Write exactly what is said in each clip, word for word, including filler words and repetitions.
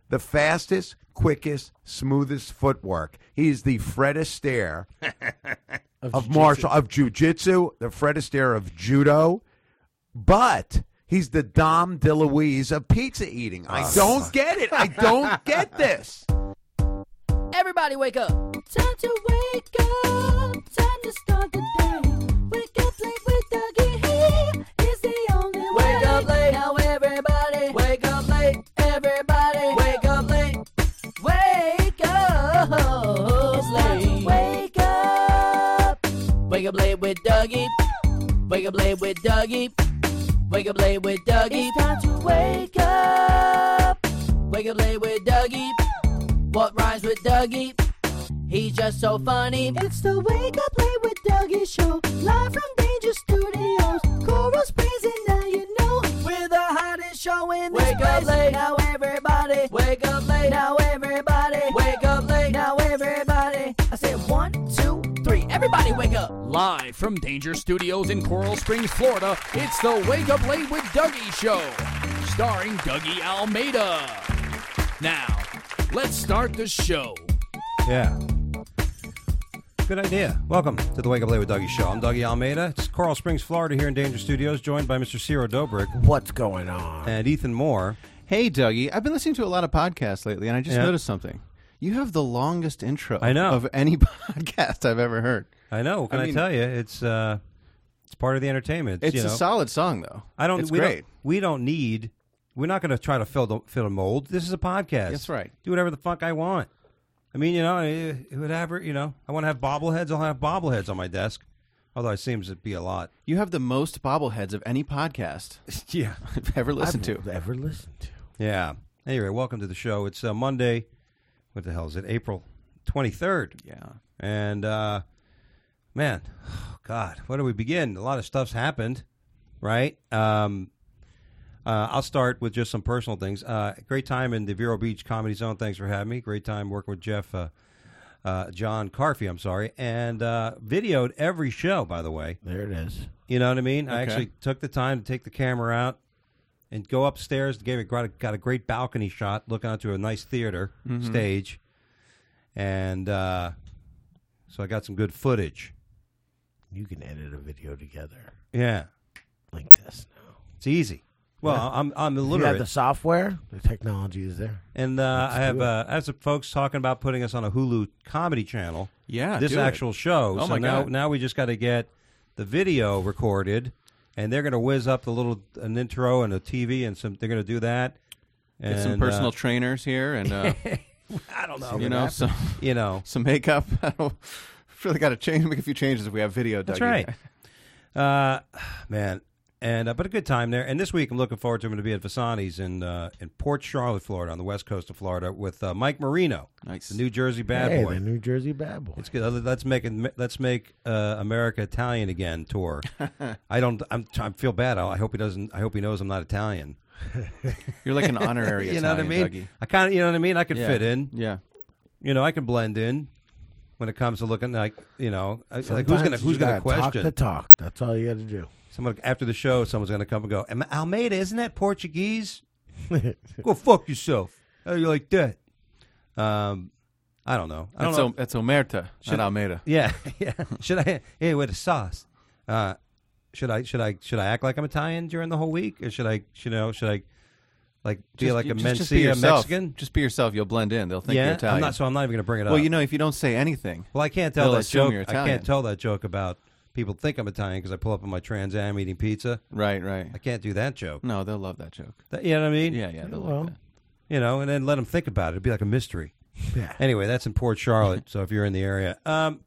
the fastest, quickest, smoothest footwork. He's the Fred Astaire of, of martial of jiu-jitsu, the Fred Astaire of judo, but he's the Dom DeLuise of pizza eating. I Oh, don't fuck. get it. I don't get this. Everybody wake up. Time to wake up. Time to start the day. Wake up late with Dougie. He is the only way. Wake up late. Now everybody. Wake up late. Everybody. Wake up late. Wake up late. Wake up. Wake up late with Dougie. Wake up late with Dougie. Wake up late with Dougie. It's time to wake up. Wake up late with Dougie. What rhymes with Dougie? He's just so funny. It's the Wake Up Late with Dougie show. Live from Danger Studios. Coral Springs and now you know. We're the hottest show in this Wake up late. Now everybody. Wake up late. Now everybody. Wake up late. Now everybody. I said one, two, three. Everybody wake up. Live from Danger Studios in Coral Springs, Florida, it's the Wake Up Late with Dougie show. Starring Dougie Almeida. Now, let's start the show. Yeah. Good idea. Welcome to the Wake Up Late with Dougie show. I'm Dougie Almeida. It's Coral Springs, Florida, here in Danger Studios, joined by Mister Ciro Dobrik. What's going on? And Ethan Moore. Hey, Dougie. I've been listening to a lot of podcasts lately, and I just Yeah. noticed something. You have the longest intro I know. of any podcast I've ever heard. I know. Can I I, mean- tell you? It's uh, it's part of the entertainment. It's you a know. solid song, though. I don't. It's we great. Don't, we don't need. We're not going to try to fill the fill a mold. This is a podcast. That's right. Do whatever the fuck I want. I mean, you know, eh, whatever. You know, I want to have bobbleheads. I'll have bobbleheads on my desk. Although it seems to be a lot. You have the most bobbleheads of any podcast Yeah. I've ever listened I've to. ever listened to. Yeah. Anyway, welcome to the show. It's uh, Monday. What the hell is it? April twenty-third. Yeah. And, uh, man, oh God, where do we begin? A lot of stuff's happened, right? Um, uh, I'll start with just some personal things. Uh, great time in the Vero Beach Comedy Zone. Thanks for having me. Great time working with Jeff, uh, uh, John Carfey, I'm sorry. And uh, videoed every show, by the way. There it is. You know what I mean? I Okay. actually took the time to take the camera out and go upstairs. Gave it got a, got a great balcony shot, looking out to a nice theater stage, and uh, so I got some good footage. You can edit a video together Yeah, like this now. it's easy. Well, Yeah. I'm I'm You have illiterate, the software. The technology is there. and uh, Let's I have do it. uh, I have some folks talking about putting us on a Hulu comedy channel. Yeah. this do it. actual show. Oh, so my now God. now we just got to get the video recorded, and they're going to whiz up the little an intro and a T V and some. They're going to do that. Get some And, personal uh, trainers here and, uh, I don't know. you know, some, You know. some makeup. I don't really got to change, make a few changes if we have video, Dougie. That's right. Uh, man, and uh, but a good time there. And this week, I'm looking forward to him to be at Vasani's in uh, in Port Charlotte, Florida, on the west coast of Florida, with uh, Mike Marino, Nice. the New Jersey bad hey, boy. the New Jersey bad boy. It's good. Let's make it. Let's make uh, America Italian again tour. I don't. I'm. I feel bad. I hope he doesn't. I hope he knows I'm not Italian. You're like an honorary You know what I mean? Italian, Dougie. I kind of. You know what I mean? I could Yeah. fit in. Yeah. You know, I can blend in when it comes to looking like. You know, like who's Sometimes gonna who's you gonna gotta question? Talk the talk. That's all you got to do. Someone after the show, someone's gonna come and go, "Am- Almeida, isn't that Portuguese? Go fuck yourself. How you like that? Um, I don't know. I don't That's, know. o- that's Omerta, Should- not Almeida. yeah, yeah. Should I? Hey, with the sauce. Uh, should I? Should I? Should I act like I'm Italian during the whole week, or should I? You know, should I? Like be Just- like a just, just be Mencia yourself. Mexican? Just be yourself. You'll blend in. They'll think you're Yeah, Italian. I'm not. So I'm not even gonna bring it up. well, you know, if you don't say anything, Well, I can't tell they'll that assume joke. you're I Italian. can't tell that joke about people think I'm Italian because I pull up on my Trans Am eating pizza. right, right. I can't do that joke. No, they'll love that joke. That, you know what I mean? Yeah, yeah, they'll Well. love that. You know, and then let them think about it. It'd be like a mystery. Yeah. Anyway, that's in Port Charlotte. So if you're in the area, um,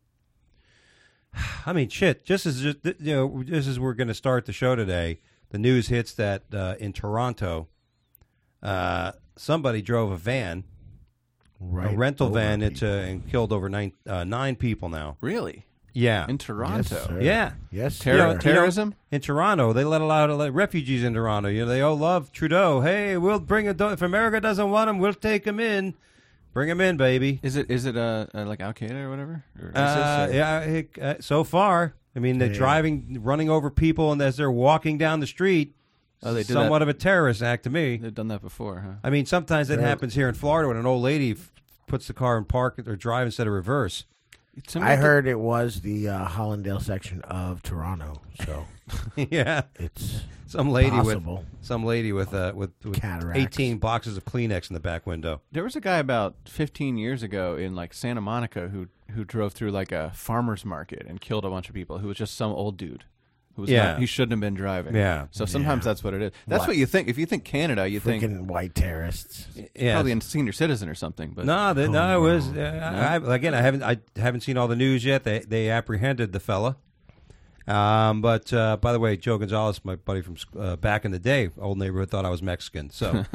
I mean, shit. Just as just you know, just as we're going to start the show today, the news hits that uh, in Toronto, uh, somebody drove a van, Right a rental over van, people. into and killed over nine uh, nine people now. Really? Yeah, In Toronto? Yes, sir. yeah. Yes, Terror- sir. You know- terrorism? In Toronto, they let a lot of let refugees in Toronto. You know, they all love Trudeau. Hey, we'll bring a if America doesn't want them, we'll take them in. Bring them in, baby. Is it is it uh, uh like Al Qaeda or whatever? Or ISIS, Uh, or- yeah, it, uh, so far, I mean, they're Yeah. driving, running over people, and as they're walking down the street, Oh, they did somewhat that. of a terrorist act to me. They've done that before, huh? I mean, sometimes it Right. happens here in Florida when an old lady f- puts the car in park or drive instead of reverse. I heard it was the uh, Hollandale section of Toronto, so Yeah, it's some lady possible. with some lady with uh, with, with Cataracts. eighteen boxes of Kleenex in the back window. There was a guy about fifteen years ago in like Santa Monica who who drove through like a farmer's market and killed a bunch of people. Who was just some old dude. Who was Yeah. not, he shouldn't have been driving. Yeah. So sometimes Yeah. that's what it is. That's what? What? you think. If you think Canada, you think Freaking white terrorists. Yeah, probably a senior citizen or something. But no, the, Oh, no, it was no. uh, I, again. I haven't I haven't seen all the news yet. They they apprehended the fella. Um, but uh, by the way, Joe Gonzalez, my buddy from uh, back in the day, old neighborhood, thought I was Mexican. So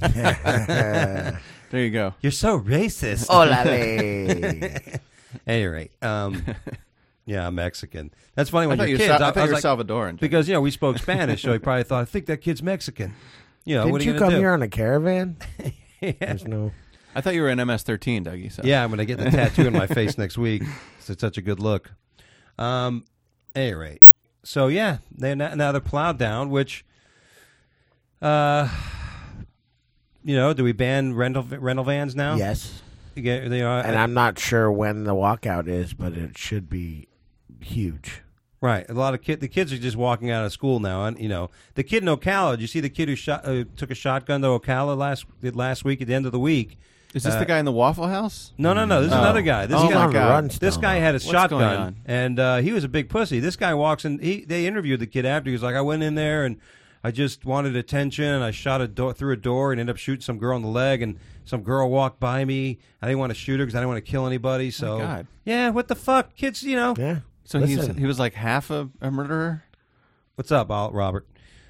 there you go. you're so racist. Olale. At any rate, um, yeah, I'm Mexican. That's funny I when thought you're you kids. were, Sa- I I, thought I you was were like, Salvadoran. because you know we spoke Spanish, so he probably thought, I think that kid's Mexican. You know, Didn't what are you you come gonna do? here on a caravan? yeah. There's no. I thought you were an M S thirteen, Dougie. So. Yeah, I'm gonna get the tattoo in my face next week. It's such a good look. Um, at any rate, so yeah, they now now they're plowed down. Which, uh, you know, do we ban rental rental vans now? Yes, You get- they are, and I'm not sure when the walkout is, but it should be huge. right. A lot of kid, the kids are just walking out of school now, and you know, the kid in Ocala. Did you see the kid who shot uh, took a shotgun to Ocala last did last week at the end of the week? Is this Uh, the guy in the Waffle House? No, no, no. This is Oh. another guy. This Oh, guy, my on the God. run This still, guy though. had a What's going shotgun, on? and uh, he was a big pussy. This guy walks in. He they interviewed the kid after. He was like, "I went in there and I just wanted attention. And I shot a door through a door and ended up shooting some girl in the leg. And some girl walked by me. I didn't want to shoot her because I didn't want to kill anybody. So God. yeah, what the fuck, kids? You know Yeah. So he's Listen. he was like half a, a murderer. what's up, Al- Robert?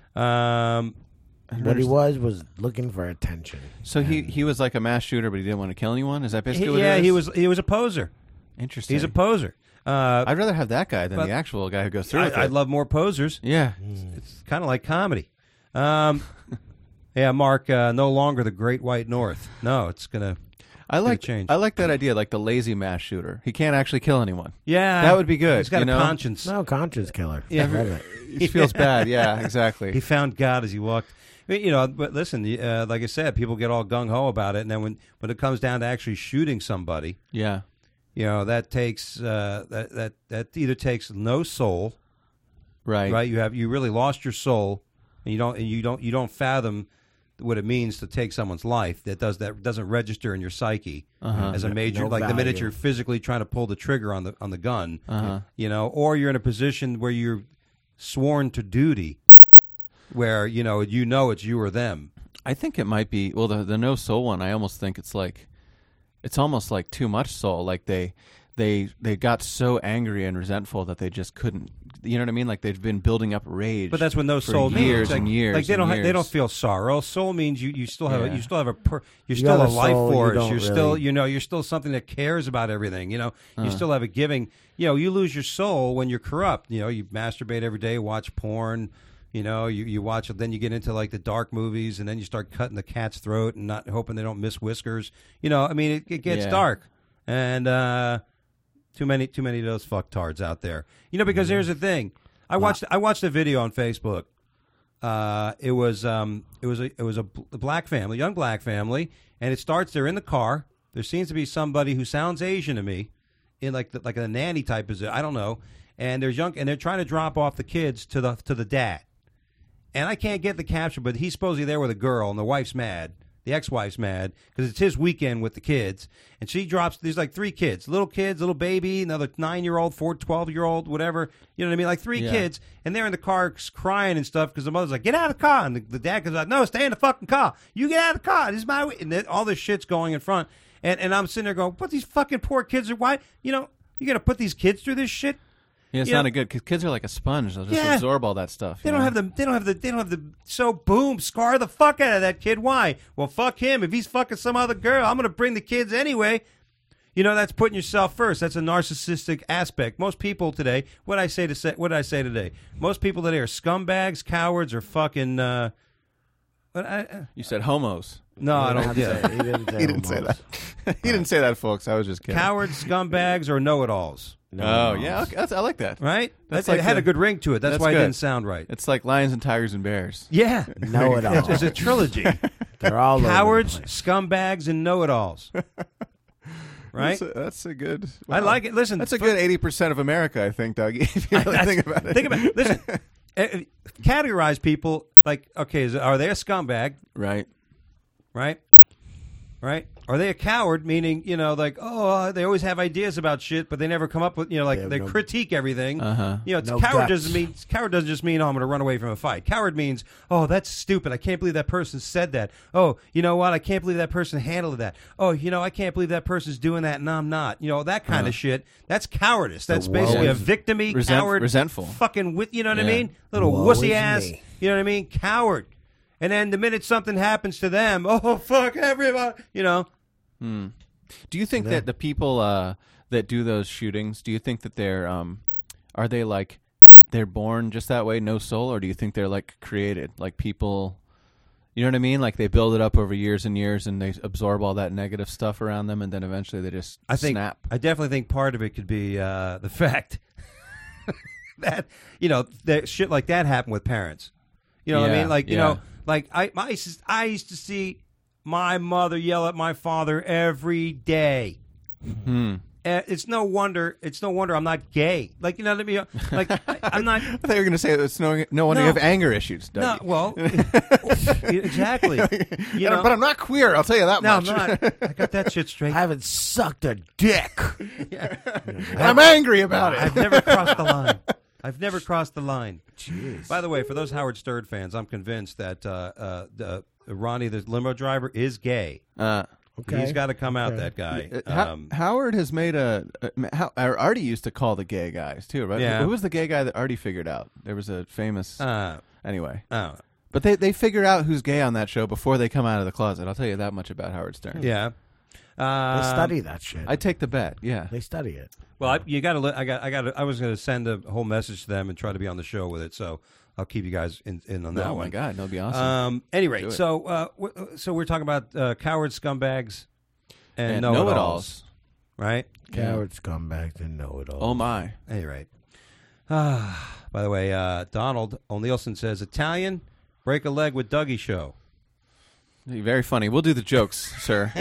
Um, What he was was looking for attention. So he he was like a mass shooter, but he didn't want to kill anyone. Is that he- basically what yeah, it is? he was he was a poser. Interesting. He's a poser. Uh, I'd rather have that guy than but- the actual guy who goes through with I, I it. love more posers. Yeah. It's kind of like comedy. Um, yeah, Mark, uh, no longer the Great White North. No, it's gonna. I like change. I like that idea, like the lazy mass shooter. He can't actually kill anyone. Yeah, That would be good, He's got you a know? conscience. No conscience killer. Yeah. I love it. He feels bad. Yeah, exactly. He found God as he walked. I mean, you know, but listen, uh, like I said, people get all gung ho about it, and then when when it comes down to actually shooting somebody, yeah. you know, that takes uh, that that that either takes no soul, Right. right? You have you really lost your soul, and you don't and you don't you don't fathom what it means to take someone's life. That does that doesn't register in your psyche Uh-huh. as a major. no like the minute value. you're physically trying to pull the trigger on the on the gun, Uh-huh. you know, or you're in a position where you're sworn to duty, where you know you know it's you or them. I think it might be well the the no soul one. I almost think it's like it's almost like too much soul. Like they they they got so angry and resentful that they just couldn't. You know what I mean? Like they've been building up rage. But that's what no for soul means. years Like- and years. Like they don't and ha- they don't years. feel sorrow. Soul means you, you still have a, Yeah. you still have a per, you're You still got a a life soul, you force. don't You're still really- you know you're still something that cares about everything. You know you Uh. still have a giving. You know you lose your soul when you're corrupt. You know you masturbate every day, watch porn. You know you you watch then you get into like the dark movies, and then you start cutting the cat's throat and not hoping they don't miss whiskers. You know I mean it, it gets Yeah. dark, and uh, too many too many of those fucktards out there. You know because here's the thing. I watched I watched a video on Facebook. Uh, it was um, it was a it was a, bl- a black family, young black family, and it starts. They're in the car. There seems to be somebody who sounds Asian to me, in like the, like a nanny type position. I don't know. And there's young and they're trying to drop off the kids to the to the dad. And I can't get the caption, but he's supposedly there with a girl, and the wife's mad. The ex-wife's mad because it's his weekend with the kids, and she drops. There's like three kids, little kids, little baby, another nine-year-old, four, twelve-year-old, whatever. You know what I mean? Like three Yeah. kids, and they're in the car crying and stuff because the mother's like, "Get out of the car," and the, the dad goes like, "No, stay in the fucking car. You get out of the car. This is my way." And then all this shit's going in front, and and I'm sitting there going, "What these fucking poor kids are? Why? You know, you gonna put these kids through this shit?" Yeah, it's you not know- a good. Cause kids are like a sponge. They'll just Yeah. absorb all that stuff. They you don't know? have the. They don't have the. They don't have the. So boom, scar the fuck out of that kid. Why? Well, fuck him. If he's fucking some other girl, I'm gonna bring the kids anyway. You know that's putting yourself first. That's a narcissistic aspect. Most people today. What I say to say. What did I say today? Most people today are scumbags, cowards, or fucking. Uh, but I, uh, You said homos. no, I don't. He Yeah. didn't say, He didn't say almost. that. He didn't say that, folks. I was just kidding. Cowards, scumbags, or know-it-alls. Oh, yeah. Okay. That's, I like that. Right? That's That- like it had the- a good ring to it. That's, that's why good. it didn't sound right. It's like lions and tigers and bears. Yeah. Know it all. It's a trilogy. They're all over the Cowards, place. scumbags, and know-it-alls. Right? That's a, that's a good. I wow. like it. Listen, That's a fu- good eighty percent of America, I think, Doug. If you really think about it. Think about it. Listen, uh, uh, categorize people like, okay, is, are they a scumbag? Right. Right? Right? Are they a coward? Meaning, you know, like, oh, uh, they always have ideas about shit, but they never come up with, you know, like They have they no- critique everything. Uh-huh. You know, it's No coward guts. doesn't mean coward doesn't just mean oh, I'm going to run away from a fight. Coward means oh, that's stupid. I can't believe that person said that. Oh, you know what? I can't believe that person handled that. Oh, you know, I can't believe that person's doing that and I'm not. You know, that kind of shit. That's cowardice. That's woe basically a is- victim-y, Resent- coward, resentful. fucking with. You know what I Yeah. mean? Little Woe wussy is ass. me. You know what I mean? Coward. And then the minute something happens to them, oh fuck everybody. You know. Do you think that the people uh, that do those shootings, do you think that they're, um, are they like, they're born just that way, no soul, or do you think they're like created? Like people, you know what I mean? Like they build it up over years and years and they absorb all that negative stuff around them and then eventually they just I think snap. I definitely think part of it could be uh, the fact that you know that shit like that happened with parents. You know what I Yeah, mean? Like you yeah. know, like I my sis- I used to see my mother yell at my father every day. Hmm. Uh, it's no wonder. It's no wonder I'm not gay. Like you know what I mean? Like I, I'm not. I thought you were going to say it's no, no wonder No. you have anger issues, No, Doug. well, exactly. You know, but I'm not queer, I'll tell you that no, I'm much. not. I got that shit straight. I haven't sucked a dick. And I'm angry about it. I've never crossed the line. I've never crossed the line. Jeez. By the way, for those Howard Stern fans, I'm convinced that uh, uh, the, Ronnie, the limo driver, is gay. Uh, Okay. He's got to come out, Okay. that guy. Uh, Ho- Um, Howard has made a. Uh, how, Artie used to call the gay guys too, right? Yeah. Who was the gay guy that Artie figured out? There was a famous. uh, anyway, oh, but they they figure out who's gay on that show before they come out of the closet. I'll tell you that much about Howard Stern. yeah. They Uh, study that shit. I take the bet. Yeah. they study it. Well, I, you got to. I got. I got. I was going to send a whole message to them and try to be on the show with it. So I'll keep you guys in, in on that Oh one. my God, that'll be awesome. Um. Anyway, Do it. so uh, w- so we're talking about uh, coward scumbags and, And know-it-alls, know-it-alls. right? Coward scumbags and know-it-all. Oh my. Any rate. Ah, by the way, uh, Donald O'Neilson says Italian break a leg with Dougie show. Very funny. We'll do the jokes, sir.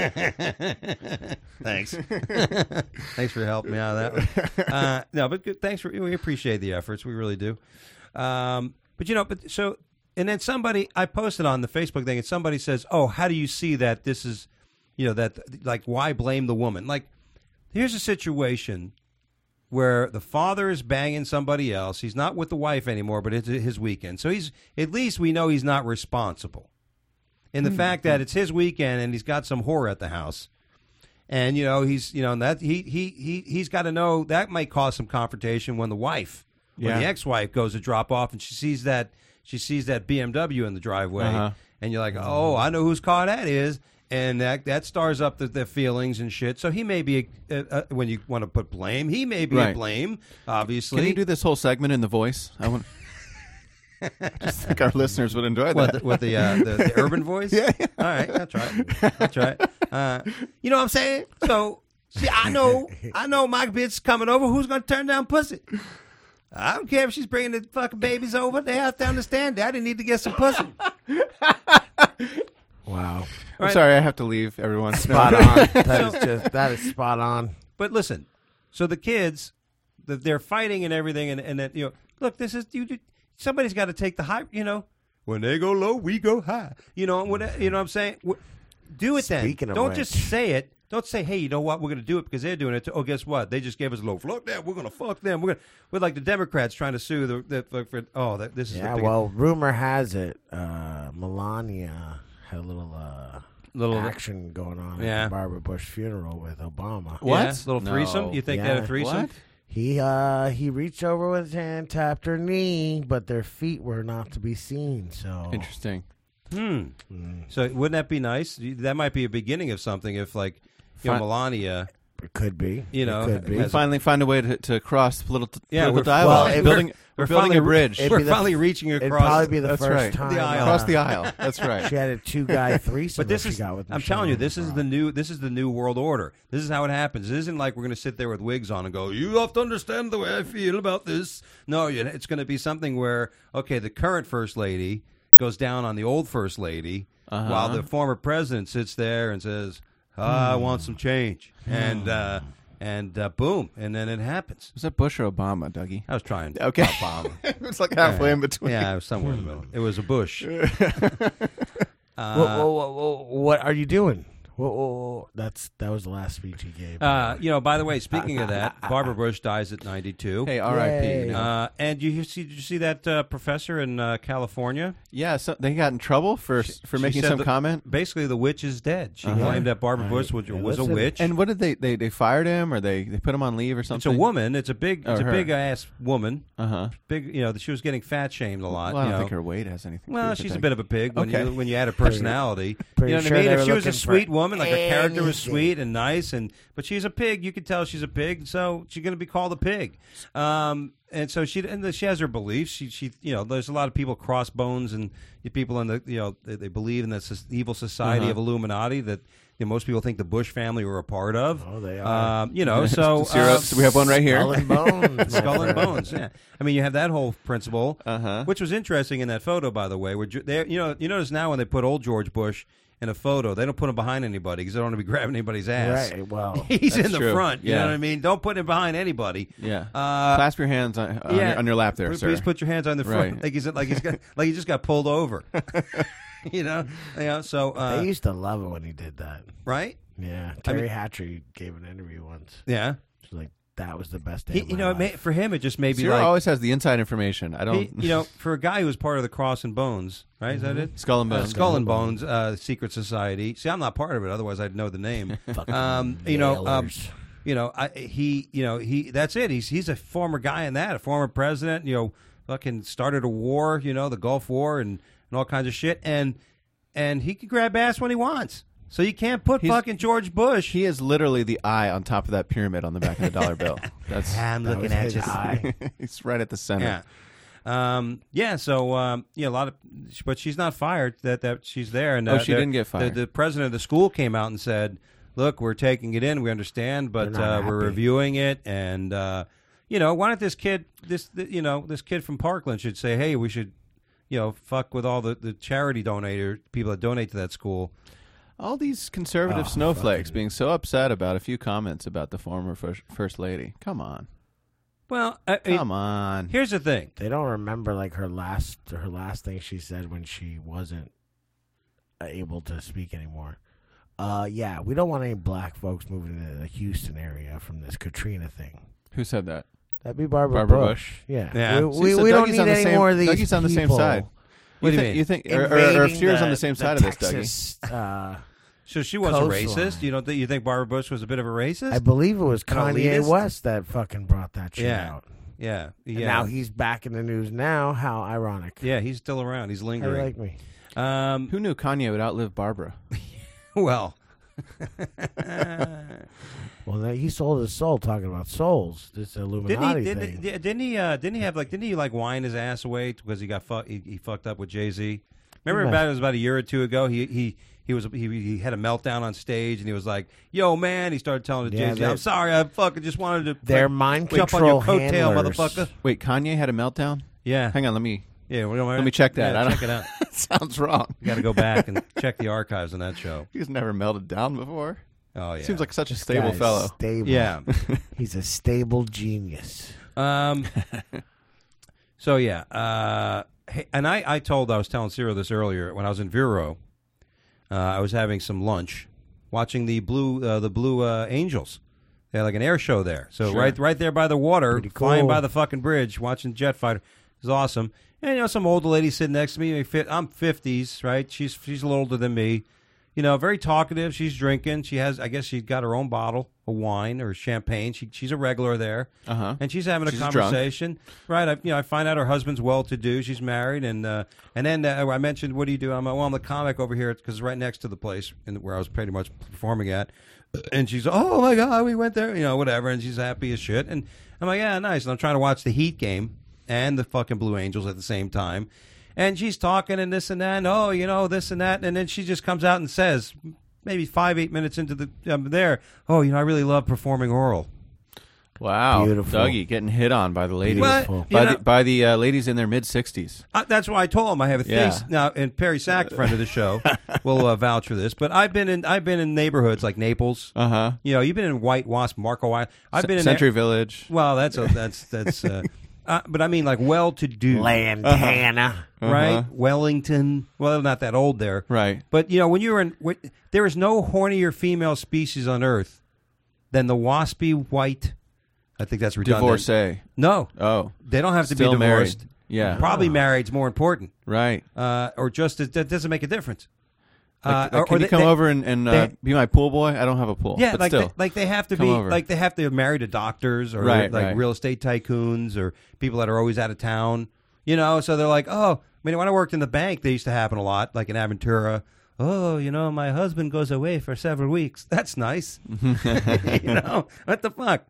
Thanks. Thanks for helping me out of that one. Uh, no, but good, thanks for we appreciate the efforts. We really do. Um, but you know, but so and then somebody I posted on the Facebook thing, and somebody says, "Oh, how do you see that? This is, you know, that like why blame the woman? Like, here's a situation where the father is banging somebody else. He's not with the wife anymore, but it's his weekend. So he's at least we know he's not responsible. In the fact that it's his weekend and he's got some whore at the house, and you know he's you know and that he he he he's got to know that might cause some confrontation when the wife, when Yeah. the ex-wife goes to drop off and she sees that she sees that B M W in the driveway, Uh-huh. and you're like, oh, I know whose car that is, and that that stars up the, the feelings and shit. So he may be uh, uh, when you want to put blame, he may be Right. a blame, obviously. Can you do this whole segment in the voice? I want. I just think our listeners would enjoy that. What, the, with the, uh, the the urban voice? Yeah, yeah. All right, that's right. That's right. Uh, you know what I'm saying? So, see, I know, I know my bitch coming over. Who's gonna turn down pussy? I don't care if she's bringing the fucking babies over. They have to understand Daddy need to get some pussy. Wow. I'm Right. sorry, I have to leave. Everyone, Spot on. That is just that is spot on. But listen, so the kids, the, they're fighting and everything, and and then, you know, look, this is you. you somebody's got to take the high. You know, when they go low, we go high. You know what? You know what I'm saying? Wh- Do it then. Speaking of Don't which. just say it. Don't say, hey, you know what? We're going to do it because they're doing it. Too. Oh, guess what? They just gave us a low. Fuck them. We're going to fuck them. We're going. We're like the Democrats trying to sue the. the for, for, oh, that, this is Yeah, the thing. well, rumor has it uh, Melania had a little uh, Little- action going on Yeah. at the Barbara Bush funeral with Obama. What? Yeah, little No. threesome. You think they had a Yeah. threesome? What? He uh, he reached over with his hand, tapped her knee, but their feet were not to be seen. So Interesting. Hmm. So wouldn't that be nice? That might be a beginning of something if, like, you know, Fi- Melania. it could be. You know, it could be. We Has- finally find a way to, to cross political, Yeah, political we're- dialogue. well, if- building we're We're building a bridge. It'd We're be the- finally reaching It'd across. probably be the That's first right. time The aisle. uh, Across the aisle. That's right. She had a two-guy threesome. But this that is, she got with I'm Michelle telling you, this is Obama. the new, this is the new world order. This is how it happens. It isn't like we're going to sit there with wigs on and go, you have to understand the way I feel about this. No, you- it's going to be something where, okay, the current first lady goes down on the old first lady, Uh-huh. while the former president sits there and says, "I want some change," and uh, and uh, boom, and then it happens. Was that Bush or Obama, Dougie? I was trying. Okay. Obama. It's like halfway in between. Yeah, I was somewhere in the middle. It was a Bush. Uh, Whoa, whoa, whoa, whoa, what are you doing? Whoa, whoa, whoa. That's that was the last speech he gave. Uh, you know, by the way, speaking of that, Barbara Bush dies at ninety-two. Hey, R I P. Yay. You know? Uh, and you see, did you see that uh, professor in uh, California? yeah, so they got in trouble for for She making said some that- comment. Basically, the witch is dead. She Uh-huh. claimed that Barbara Right. Bush was, Yeah, was a listen. witch. And what did they they they fired him or they they put him on leave or it's something? a woman. It's a big. Oh, It's a her. big ass woman. Uh huh. Big. You know, she was getting fat shamed a lot. Well, I you don't know. think her weight has anything. to do Well, with she's it, a bit of a pig when Okay. you when you add her personality. Pretty you know what sure I mean? they If were she was a looking for sweet woman, like her character was anything. sweet and nice, and but she's a pig. You can tell she's a pig, so she's going to be called a pig. Um, and so she and she has her beliefs. She she you know, there's a lot of people crossbones and people in the you know they, they believe in this evil society Uh-huh. of Illuminati that. You know, most people think the Bush family were a part of. Oh, they are. Um, you know, so Zero- uh, so we have one right here. Skull and bones. Skull and Bones. Yeah, I mean, you have that whole principle, Uh-huh. which was interesting in that photo, by the way. Where Ge- they, you know, you notice now when they put old George Bush in a photo, they don't put him behind anybody because they don't want to be grabbing anybody's ass. Right. Well, He's That's in the true. front. You Yeah. know what I mean? Don't put him behind anybody. Yeah. Uh, Clasp your hands on, on, your, on your lap there, please, sir. Please put your hands on the front, Right. like he's like he's got, like he just got pulled over. you know, you know. So uh, they used to love it when he did that. right? Yeah. I Terry mean- Hatcher gave an interview once. Yeah. She's like, that was the best day. He, of you my know, it may, life. for him, it just may be Zero like always has the inside information. I don't. he, you know, for a guy who was part of the Cross and Bones, right? Is that it? Skull and Uh, Bones. Skull and Bones, uh, Secret Society. See, I'm not part of it. Otherwise, I'd know the name. um, you know, um, Nailers. you know, I, he, you know, he. That's it. He's he's a former guy in that, a former president. You know, fucking started a war. You know, the Gulf War and, and all kinds of shit. And and he can grab ass when he wants. So you can't put He's- fucking George Bush. He is literally the eye on top of that pyramid on the back of the dollar bill. That's I'm That looking was at his you. eye. he's right at the center. Yeah. Um, yeah, so um, yeah, a lot of, but she's not fired. That that she's there, and Oh, uh, she the- didn't get fired. The, the president of the school came out and said, "Look, we're taking it in. We understand, but They're not uh, we're happy. reviewing it, and uh, you know, why don't this kid, this th- you know, this kid from Parkland should say, hey, we should, you know, fuck with all the the charity donator people that donate to that school." All these conservative Oh, snowflakes fucking- being so upset about a few comments about the former first, first lady. Come on. Well, I, I- Come on. here's the thing. They don't remember like her last her last thing she said when she wasn't able to speak anymore. Uh, yeah, we don't want any black folks moving into the Houston area from this Katrina thing. Who said that? That'd be Barbara, Barbara Bush. Bush. Yeah, Yeah. we, See, we, so we don't Dougie's need on the any same- more of these. Dougie's on the same people side. What do you think, mean? You think, or, or, or if invading Sears the- on the same the side of this, Dougie? Texas, uh, So she was a Coastline. racist. You don't think you think Barbara Bush was a bit of a racist? I believe it was An Kanye elitist? West that fucking brought that shit Yeah. out. yeah, And yeah. now he's back in the news now. How ironic. yeah, he's still around. He's How lingering. you like me? Um, Who knew Kanye would outlive Barbara? well, Well, then he sold his soul talking about souls. This didn't Illuminati he? Didn't, thing. he- didn't he? Uh, didn't he have like? Didn't he like whine his ass away because he got fu- he, he fucked up with Jay Z? Remember He about it was about a year or two ago. He he he was he, he had a meltdown on stage and he was like, "Yo, man!" He started telling Yeah, Jay Z, they- "I'm sorry, I fucking just wanted to." They're like, mind jump on your control coattail, handlers. motherfucker. Wait, Kanye had a meltdown? Yeah, Hang on, let me yeah. We don't, let me check that. Yeah, I don't- check it out. sounds wrong. You got to go back and check the archives on that show. He's never melted down before. Oh yeah, Seems like such a This stable guy's fellow. Stable. yeah. He's a stable genius. Um. So yeah, uh, hey, and I, I told I was telling Cyril this earlier when I was in Vero. Uh, I was having some lunch, watching the blue uh, the Blue uh, Angels. They had like an air show there, so Sure. right right there by the water, Pretty flying cool. by the fucking bridge, watching jet fighter. It was awesome. And you know, some old lady sitting next to me. I'm fifties, right? She's she's a little older than me. You know, very talkative. She's drinking. She has, I guess, she got her own bottle of wine or champagne. She she's a regular there. Uh huh. And she's having a She's drunk. conversation, right? I, you know, I find out her husband's well-to-do. She's married, and uh, and then uh, I mentioned, "What do you do?" I'm like, "Well, I'm the comic over here because it's right next to the place in, where I was pretty much performing at." And she's, "Oh my God, we went there," you know, whatever. And she's happy as shit. And I'm like, "Yeah, nice." And I'm trying to watch the Heat game, and the fucking Blue Angels at the same time. And she's talking and this and that, and oh, you know, this and that. And then she just comes out and says, maybe five, eight minutes into the um, there, oh, you know, I really love performing oral. Wow, Beautiful. Dougie getting hit on by the ladies, Beautiful. by You know- the, by the uh, ladies in their mid sixties. Uh, that's why I told him I have a Yeah. thing now. And Perry Sack, friend of the show, will uh, vouch for this. But I've been in I've been in neighborhoods like Naples. Uh huh. You know, you've been in White Wasp, Marco Island. I've been in Century there- Village. Well, that's a, that's that's. Uh, uh, but I mean, like well-to-do, Lantana. right? Uh-huh. Wellington. Well, not that old there, Right. But you know, when you're in, when, there is no hornier female species on Earth than the waspy white. I think that's redundant. Divorcee. No, Oh, they don't have to still be divorced. married. Yeah. Probably married's more important, Right. uh, or just that doesn't make a difference. Like, Uh, like, or- can or you they- come they- over and, and uh, they- be my pool boy? I don't have a pool. Yeah, but like still. they, like they have to Come be over. like they have to marry to doctors or Right, like right. real estate tycoons or people that are always out of town. You know, so they're like, oh, I mean, when I worked in the bank, they used to happen a lot, like in Aventura. Oh, you know, my husband goes away for several weeks. That's nice. you know, what the fuck?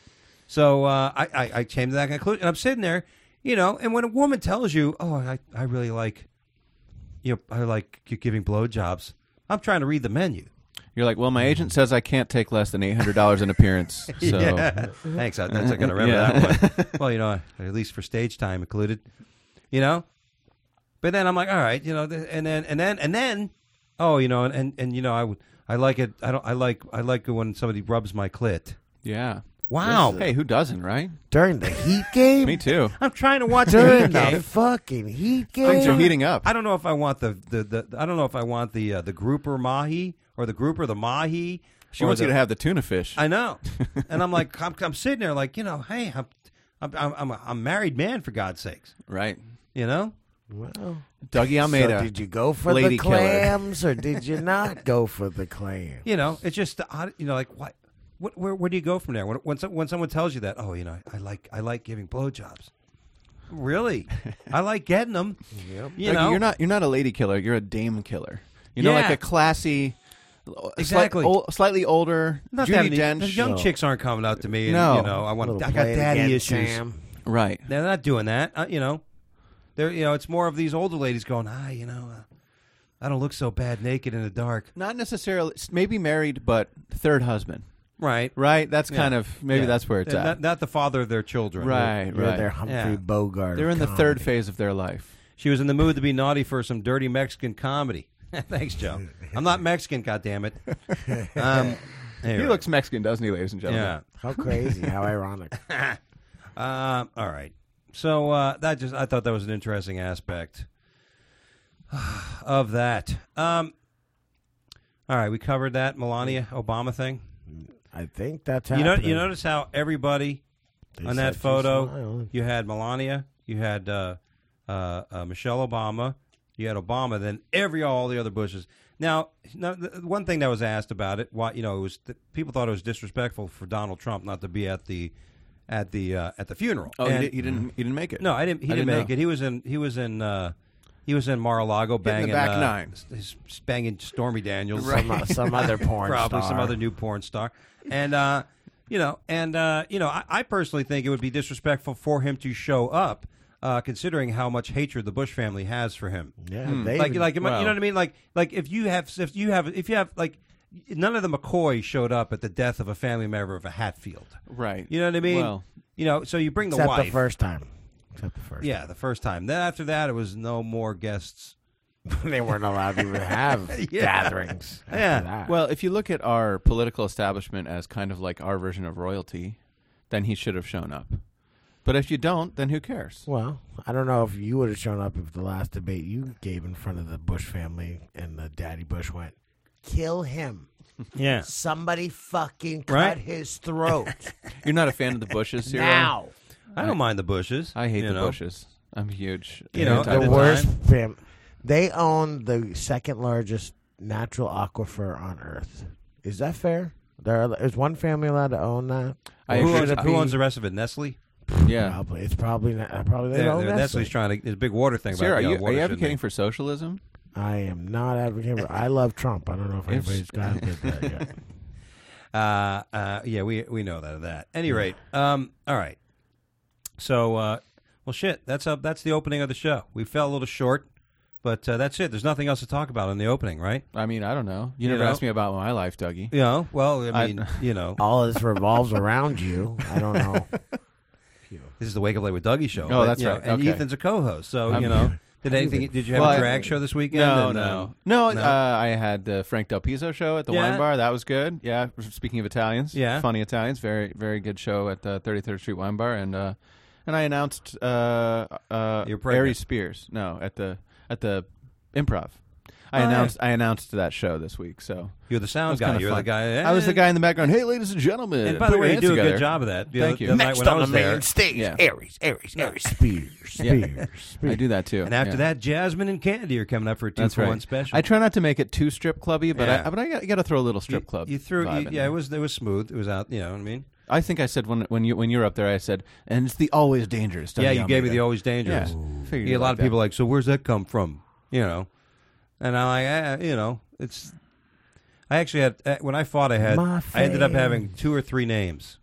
So uh, I, I I came to that conclusion, and I'm sitting there, you know, and when a woman tells you, oh, I I really like, you know, I like giving blowjobs. I'm trying to read the menu. You're like, well, my agent says I can't take less than eight hundred dollars an appearance. So Yeah. Thanks. I, that's, I got to remember Yeah. that one. Well, you know, at least for stage time included, you know. But then I'm like, all right, you know, th- and then and then and then, oh, you know, and and, and you know, I would I like it. I don't. I like I like it when somebody rubs my clit. yeah. Wow. Hey, who doesn't, right? During the Heat game? Me too. I'm trying to watch the During Heat the game. fucking Heat game? Things are heating up. I don't know if I want the the, the I don't know if I want the uh, the grouper mahi or the grouper the mahi. She or wants the, you to have the tuna fish. I know, and I'm like, I'm, I'm sitting there like, you know, hey, I'm I'm I'm, I'm a, I'm a married man, for God's sakes, right. you know. Well, Dougie Almeida. so did you go for lady the killer. clams or did you not go for the clams? You know, it's just uh, you know, like what, what where, where do you go from there? When when, some, when someone tells you that, oh, you know, I like I like giving blowjobs. Really, I like getting them. Yep. You Dougie, know, you're not you're not a lady killer. You're a dame killer. You know, Yeah. like a classy, slight- Exactly. ol- slightly older not Judi that many, the Dench. young No. chicks aren't coming out to me. And, No. you know, I want Little I got play it daddy again, issues. Sam. Right. They're not doing that. Uh, you know, they're you know, it's more of these older ladies going, ah, you know, uh, I don't look so bad naked in the dark, Not necessarily. Maybe married, but third husband. right? Right. That's Yeah. kind of maybe Yeah. that's where it's They're at. Not, not the father of their children. right. You're right. their Humphrey Yeah. Bogart. They're in the of third comedy. phase of their life. She was in the mood to be naughty for some dirty Mexican comedy. Thanks, Joe. I'm not Mexican, goddammit. Um, He anyway. looks Mexican, doesn't he, ladies and gentlemen? Yeah. How crazy. How ironic. Um, all right. So uh, that just I thought that was an interesting aspect of that. Um, all right, we covered that Melania Obama thing. I think that's You know, happening. you notice how everybody They on said that she's photo, smiling. you had Melania, you had uh, uh, uh, Michelle Obama, you had Obama, then every all the other Bushes. Now, now, the one thing that was asked about it, why you know, it was th- people thought it was disrespectful for Donald Trump not to be at the at the uh, at the funeral. Oh, And- he, di- he didn't. He didn't make it. No, I didn't. He I didn't, didn't make know. it. He was in. He was in. Uh, he was in Mar-a-Lago Getting the banging back uh, nine. He's banging Stormy Daniels, Some, uh, some other porn probably star. some other new porn star, and uh, you know, and uh, you know, I, I personally think it would be disrespectful for him to show up, uh, considering how much hatred the Bush family has for him. Yeah, Hmm. they Like, even- like, am I- you well- know what I mean? Like, like if you have, if you have, if you have, like, none of the McCoys showed up at the death of a family member of a Hatfield. Right. You know what I mean? Well, you know, so you bring the except wife. the first time. Except the first. Yeah, the first time. Then after that, it was no more guests. they weren't allowed to even have Yeah. gatherings. after Yeah. that. well, if you look at our political establishment as kind of like our version of royalty, then he should have shown up. But if you don't, then who cares? Well, I don't know if you would have shown up if the last debate you gave in front of the Bush family and the Daddy Bush went, kill him. Yeah. Somebody fucking cut Right. his throat You're not a fan of the Bushes, Cyril? now. I don't mind the Bushes. I hate you the know. Bushes. I'm huge. You know, anti- at The the worst time- fam. They own the second largest natural aquifer on Earth. Is that fair? There are, is one family allowed to own that? I who, should owns, it who be- owns the rest of it? Nestle. yeah. Probably. It's probably not, uh, probably they They're, don't they're, own Nestle's Nestle. trying to. There's a big water thing. Sarah, are about you, the, uh, are water you shouldn't advocating they? for socialism? I am not advocating for. I love Trump. I don't know if If- anybody's got that yet. Uh, uh, yeah, we we know that of that. At any rate, um, all right. So, uh, Well, shit. That's up. That's the opening of the show. We fell a little short, but uh, that's it. There's nothing else to talk about in the opening, right? I mean, I don't know. You, You never know? asked me about my life, Dougie. You know. Well, I I- mean, you know, All this revolves around you. I don't know. this is the Wake Up Late with Dougie show. Oh, but, that's you know, right. And Okay. Ethan's a co-host, so I'm- you know. Did anything? Did you have Well, a I- drag show this weekend? No, And, no, um, no. no? Uh, I had the Frank Del Pizzo show at the Yeah. wine bar. That was good. Yeah. Speaking of Italians, Yeah. funny Italians. Very, very good show at the thirty-third Street Wine Bar, and uh, and I announced uh, uh, You're pregnant. Ari Spears. No, at the at the Improv. I Oh, yeah. announced I announced that show this week. So You're the It sound was guy. kinda You're fun. the guy. I was the guy in the background. Hey, ladies and gentlemen. And by put the your way, you hands do a together. good job of that. Thank the, you. The night Next when I on the was there. main stage, Yeah. Aries, Aries, Aries, Spears, Spears, I Spears. do that too. And after yeah. that, Jasmine and Candy are coming up for a two That's for right. one special. I try not to make it too strip clubby, but Yeah. I but I got, got to throw a little strip you, club. You threw, vibe you, in yeah. there. It was it was smooth. It was out. You know what I mean? I think I said when when you when you were up there, I said, and it's the always dangerous. Yeah, you gave me the Dougie always dangerous. Yeah. Figured Yeah, a you'd lot like of people that. are like, so where's that come from? You know, and I'm like, eh, you know, it's. I actually had uh, when I fought, I had My I ended up fans. having two or three names.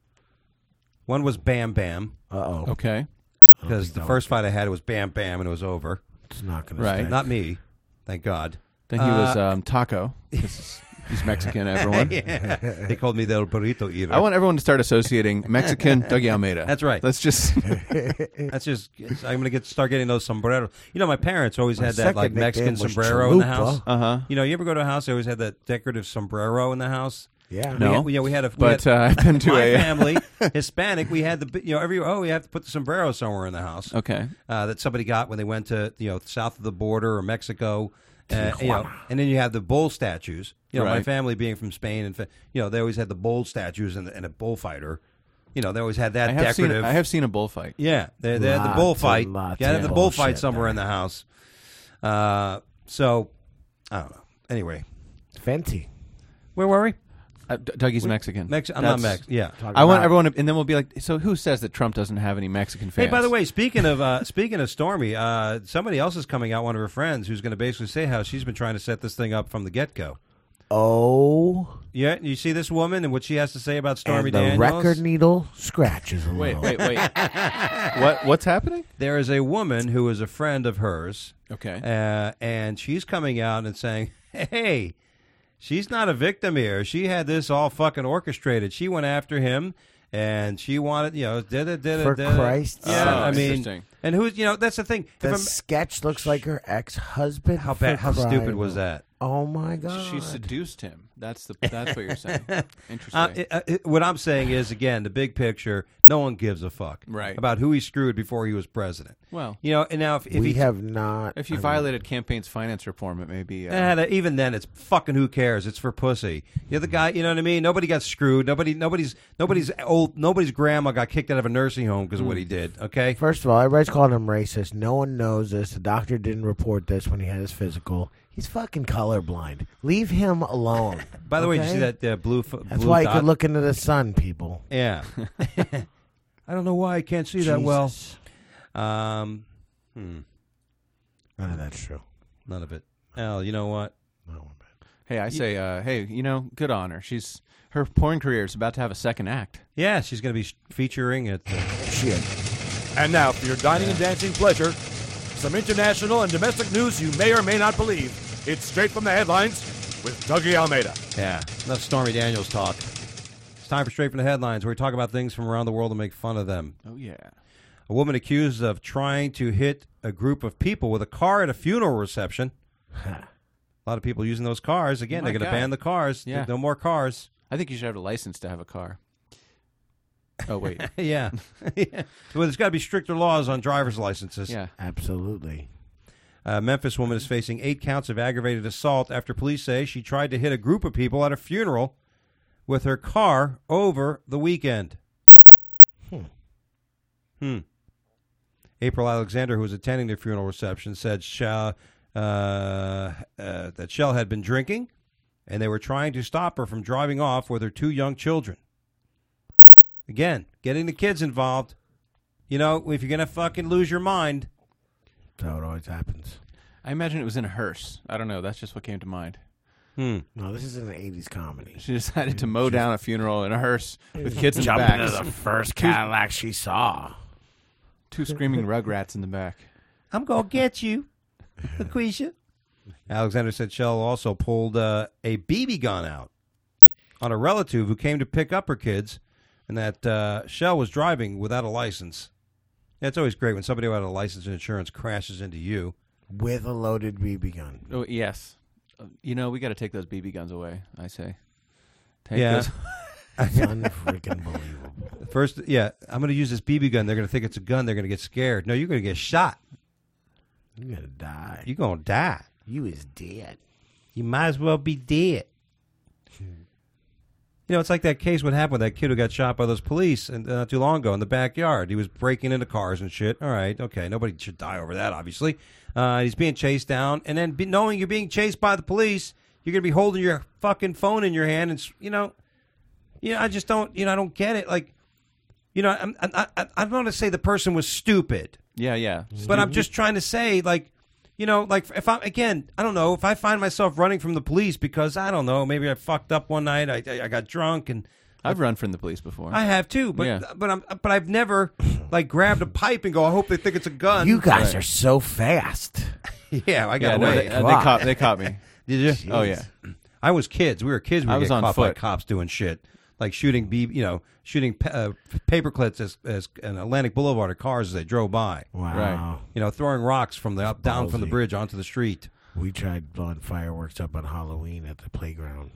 One was Bam Bam Uh oh. Okay, because the first fight I had it was Bam Bam and it was over. It's not going Right. to Not me, thank God. then he was Uh, um, Taco. 'Cause he's Mexican. Everyone. Yeah. They called me the burrito eater. I want everyone to start associating Mexican Dougie Almeida. That's right. Let's just That's just. I'm gonna get start getting those sombreros. You know, my parents always My had that like second Mexican nickname was sombrero in the Chalupa. house. uh huh. You know, you ever go to a house? They always had that decorative sombrero in the house. Yeah. No. We had, we, yeah, we had a. we But had- uh, I've been to my a family, Hispanic, we had the you know every oh we have to put the sombrero somewhere in the house okay. uh, that somebody got when they went to you know south of the border or Mexico, uh, you know, and then you have the bull statues. You know, my Right. family being from Spain and fa- you know they always had the bull statues and, and a bullfighter. You know, they always had that I have seen. decorative. I have seen a bullfight. Yeah, they, they had the Lots bullfight. and You lots got to have of the bullfight bullshit somewhere there. in the house. Uh, so I don't know. Anyway, Fenty. where were we? Uh, D- Dougie's Mexican. Mex- I'm not That's- Mex. Yeah. Talking I want about- everyone, to, and then we'll be like, so who says that Trump doesn't have any Mexican fans? Hey, by the way, speaking of uh, speaking of Stormy, uh, somebody else is coming out. One of her friends who's going to basically say how she's been trying to set this thing up from the get go. Oh. Yeah, you see this woman and what she has to say about Stormy And the Daniels. record needle scratches a wait, little. wait, wait. what what's happening? There is a woman who is a friend of hers, Okay. uh, and she's coming out and saying, "Hey, she's not a victim here. She had this all fucking orchestrated. She went after him." And she wanted, you know, did it, did it, For did it. Christ's Yeah, sake. I mean, Interesting. and who's, you know, that's the thing. If The I'm- sketch looks like her ex-husband. how for bad, how crying stupid was out- that? Oh my god! She seduced him. That's the. That's what you're saying. Interesting. Uh, it, uh, it, what I'm saying is, again, the big picture. No one gives a fuck Right. about who he screwed before he was president. well, You know, and now if, if we he have not. if you I mean, violated campaign's finance reform, it may be. Uh, eh, that- even then, it's fucking who cares? It's for pussy. You're the guy. You know what I mean? Nobody got screwed. Nobody, nobody's, nobody's old. Nobody's grandma got kicked out of a nursing home because of what he did. Okay. First of all, everybody's calling him racist. No one knows this. The doctor didn't report this when he had his physical. He's fucking colorblind. Leave him alone. By the way, did you okay? see that uh, blue? F- That's blue why he dot? could look into the sun, people. Yeah. I don't know why I can't see that well. Jesus. Um, hmm, None of that's true. none of it. Al, you know what? No. hey, I say, uh, hey, you know, good on her. She's her porn career is about to have a second act. Yeah, she's going to be sh- featuring it. Uh, Shit. And now for your dining and dancing pleasure, some international and domestic news you may or may not believe. It's straight from the headlines with Dougie Almeida. yeah, enough Stormy Daniels talk. It's time for Straight from the Headlines, where we talk about things from around the world and make fun of them. Oh yeah. A woman accused of trying to hit a group of people with a car at a funeral reception. A lot of people using those cars. Again, Oh my they're going to God. ban the cars. Yeah. No more cars. I think you should have a license to have a car. Oh wait. yeah. yeah. Well, there's got to be stricter laws on driver's licenses. Yeah. Absolutely. A Memphis woman is facing eight counts of aggravated assault after police say she tried to hit a group of people at a funeral with her car over the weekend. Hmm. Hmm. April Alexander, who was attending the funeral reception, said Shell, uh, uh, that Shell had been drinking, and they were trying to stop her from driving off with her two young children. Again, getting the kids involved. You know, if you're going to fucking lose your mind. That's how it always happens. I imagine it was in a hearse. I don't know. That's just what came to mind. Hmm. No, this is an eighties comedy. She decided to mow down a funeral in a hearse with kids in the Jumping back. into the first Cadillac she saw. Two screaming rugrats in the back. I'm going to get you, Lucretia. Alexander said Shell also pulled uh, a B B gun out on a relative who came to pick up her kids, and that uh, Shell was driving without a license. Yeah, it's always great when somebody without a license and insurance crashes into you. With a loaded B B gun. Oh, yes. Uh, you know, we got to take those B B guns away, I say. Take Yeah. those. It's unfreaking believable. First, yeah, I'm going to use this B B gun. They're going to think it's a gun. They're going to get scared. No, you're going to get shot. You're gonna die. You're going to die. You is dead. You might as well be dead. You know, it's like that case what happened with that kid who got shot by those police and, uh, not too long ago in the backyard. He was breaking into cars and shit. All right, okay, nobody should die over that, obviously. Uh, he's being chased down, and then be, knowing you're being chased by the police, you're going to be holding your fucking phone in your hand, and, you know, you know, I just don't, you know, I don't get it. Like, you know, I'm, I, I, I don't want to say the person was stupid, Yeah, yeah. but I'm just trying to say, like, you know, like if I again, I don't know if I find myself running from the police because I don't know, maybe I fucked up one night, I I got drunk, and I've run from the police before. I have too, but Yeah. but I'm but I've never like grabbed a pipe and go, I hope they think it's a gun. You guys Right. are so fast. yeah, I yeah, got no, away. they, uh, they caught they caught me. Did you? Oh yeah. I was kids. We were kids. We I would was get on caught by foot. cops doing shit like shooting, be you know, shooting pa- uh, paper clips as as an Atlantic Boulevard at cars as they drove by. Wow. Right. You know, throwing rocks from the up down from the ballsy. bridge onto the street. We tried blowing fireworks up on Halloween at the playground.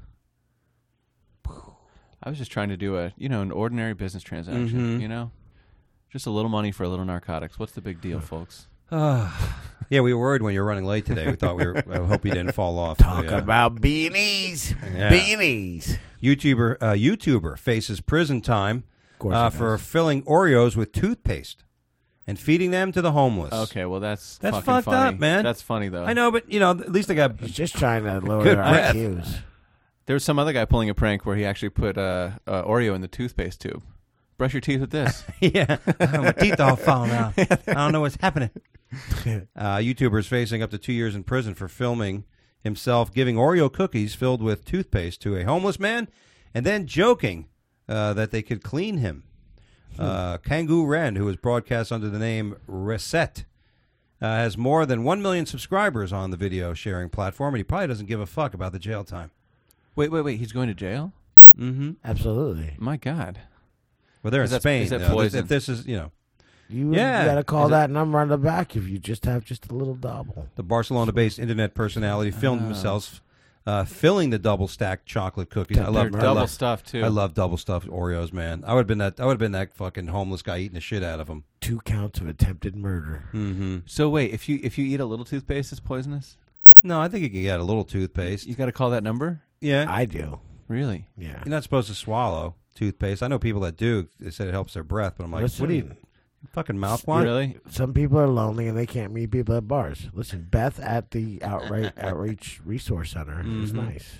I was just trying to do a you know an ordinary business transaction. Mhm. You know, just a little money for a little narcotics. What's the big deal, folks? Yeah, we were worried when you were running late today. We thought we were. I hope you didn't fall off. Talk Yeah. about beanies. Yeah. Beanies. YouTuber uh, YouTuber faces prison time course uh, he for does. filling Oreos with toothpaste and feeding them to the homeless. Okay, well that's That's fucking fucked funny. up, man. That's funny though. I know, but you know, at least they got. He's just trying to lower Good their breath. I Qs. There was some other guy pulling a prank where he actually put uh, uh, Oreo in the toothpaste tube. Brush your teeth with this. Yeah, my teeth all falling out. I don't know what's happening. Uh, YouTuber is facing up to two years in prison for filming himself giving Oreo cookies filled with toothpaste to a homeless man and then joking uh, that they could clean him. Uh, Kangoo Ren, who is broadcast under the name Reset, uh, has more than one million subscribers on the video sharing platform, and he probably doesn't give a fuck about the jail time. Wait, wait, wait. He's going to jail? Mm-hmm. Absolutely. My God. Well, they're Is in that- Spain. is that though. poison? If this is, you know, You, Yeah. you got to call Is it- that number on the back if you just have just a little double. the Barcelona-based internet personality filmed Oh. himself uh, filling the double-stacked chocolate cookies. I They're love They're I double love, stuffed too. I love double stuffed Oreos, man. I would have been that. I would have been that fucking homeless guy eating the shit out of them. Two counts of attempted murder. Mm-hmm. So wait, if you if you eat a little toothpaste, it's poisonous. No, I think you can get a little toothpaste. You got to call that number. Yeah, I do. Really? Yeah. you're not supposed to swallow toothpaste. I know people that do. They said it helps their breath, but I'm like, Listen, what do you fucking mouthwash? Really? some people are lonely and they can't meet people at bars. Listen, Beth at the outright outreach resource center is Mhm. nice.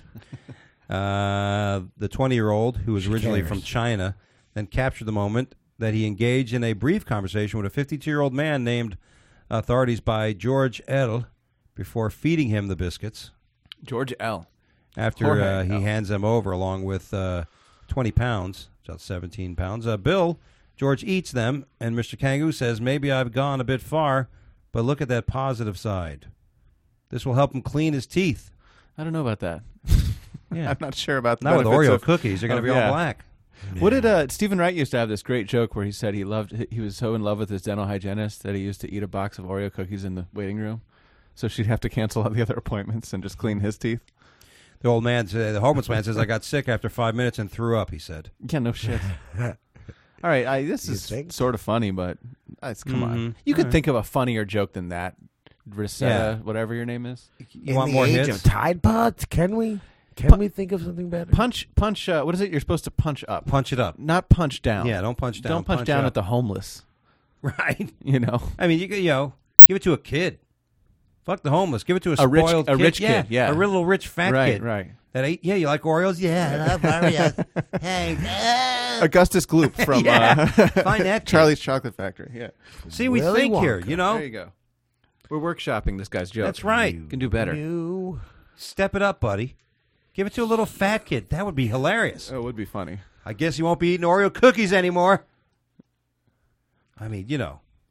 Uh, the twenty-year-old, who was She originally cares. from China, then captured the moment that he engaged in a brief conversation with a fifty-two-year-old man named authorities by George L. before feeding him the biscuits. George L. After Jorge uh, he L. hands them over along with uh, twenty pounds, about seventeen pounds. Uh, Bill, George eats them, and Mister Kangoo says, maybe I've gone a bit far, but look at that positive side. This will help him clean his teeth. I don't know about that. Yeah. I'm not sure about the Not with benefits Oreo of- cookies. They're going to of- be yeah. all black. What did uh, Stephen Wright used to have this great joke where he said he loved he was so in love with his dental hygienist that he used to eat a box of Oreo cookies in the waiting room, so she'd have to cancel all the other appointments and just clean his teeth. The old man, said, the homeless man says, I got sick after five minutes and threw up, he said. Yeah, no shit. All right, I, this You is think? sort of funny, but uh, it's, come on, Mhm. you could All right. think of a funnier joke than that. Rosetta, Yeah. whatever your name is. You In want the more age hits? of Tide Pods, can we? Can Pu- we think of something better? Punch, punch. Uh, what is it? You're supposed to punch up, Punch it up. not punch down. Yeah, don't punch down. Don't punch, down up. at the homeless. Right. You know, I mean, you could, you know, give it to a kid. Fuck the homeless. Give it to a, A rich- spoiled a kid. rich yeah, kid, yeah. A real little rich fat right, kid. right. That ate, yeah, you like Oreos? Yeah, I love Oreos. Hey, Augustus Gloop from Yeah. uh, Find that kid. Charlie's Chocolate Factory. Yeah, See, we Willy think here, Wonka. you know? there you go. We're workshopping this guy's joke. That's right. You Can do better. knew. Step it up, buddy. Give it to a little fat kid. That would be hilarious. Oh, it would be funny. I guess you won't be eating Oreo cookies anymore. I mean, you know,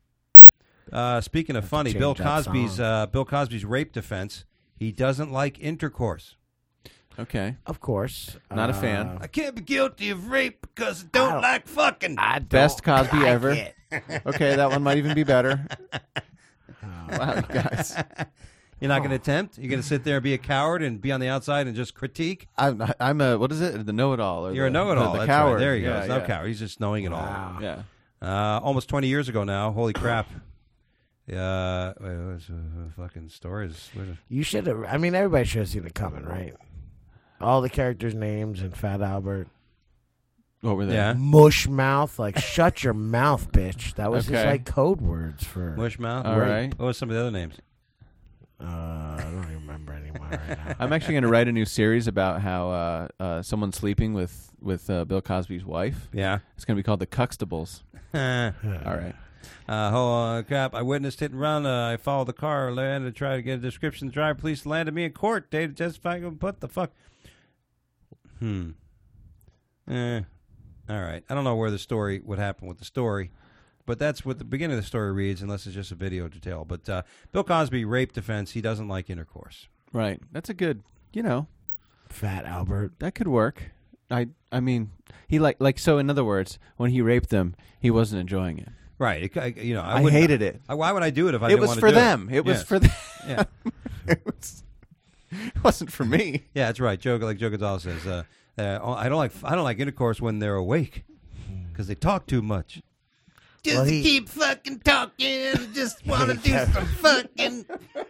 Uh, speaking of funny, change Bill that Cosby's song. uh, Bill Cosby's rape defense. He doesn't like intercourse. Okay. Of course. Not a Uh, fan. I can't be guilty of rape because I don't, I don't- like fucking. I don't Best Cosby like ever. it. Okay, that one might even be better. Wow, you guys. You're not going to attempt. You're going to sit there and be a coward and be on the outside and just critique. I'm, I'm a, what is it? The know-it-all. Or You're the, a know-it-all. The, the That's coward. right. There you yeah, go. It's no yeah. coward. He's just knowing it Wow. Yeah. all. Uh, almost twenty years ago now. Holy crap. Uh, wait, what's uh, fucking stories? What is- You should have. I mean, everybody should have seen it coming, right? All the characters' names and Fat Albert. What were they? Yeah. Mush mouth, like shut your mouth, bitch. That was his Okay. like code words for. Mush mouth? All right. What was some of the other names? Uh, I don't even remember anymore right now. I'm actually going to write a new series about how uh, uh, someone's sleeping with with uh, Bill Cosby's wife. Yeah. It's going to be called The Cuxtables. uh, All right. oh, uh, crap. I witnessed hit and run. Uh, I followed the car, landed to try to get a description. The driver police landed me in court. They justify. What the fuck? Hmm. Eh. All right. I don't know where the story, what happened with the story, but that's what the beginning of the story reads, unless it's just a video detail. But uh, Bill Cosby, rape defense, he doesn't like intercourse. Right. That's a good, you know, Fat Albert. that could work. I I mean, he like like so in other words, when he raped them, he wasn't enjoying it. Right. It, I, you know, I, I, wouldn't- hated it. I, why would I do it if I it didn't was want to for do them. It, It was Yes. for them. Yeah. it, was, it wasn't for me. Yeah, that's right. Joe, like Joe Gonzalez says, uh, uh, I don't like I don't like intercourse when they're awake because they talk too much. Just Well, he- keep fucking talking. Just want to do some fucking.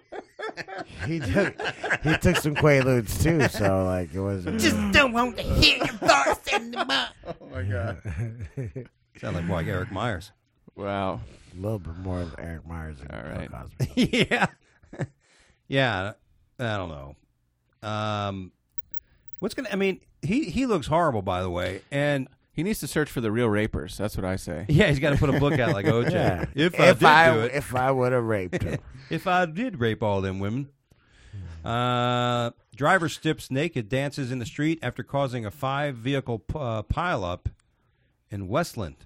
He took he took some Quaaludes too, so like it wasn't. Just don't want to hear your voice anymore. Oh my god. Sound like like Eric Myers. Wow. a little bit more of Eric Myers than All Bill right. Cosby. yeah, yeah. I don't know. Um, what's gonna? I mean, he he looks horrible, by the way, and. He needs to search for the real rapers. That's what I say. Yeah, he's got to put a book out like O J. Yeah. If I did do it, if I would have raped him. if I did rape all them women. Uh, driver strips naked, dances in the street after causing a five-vehicle p- uh, pileup in Westland.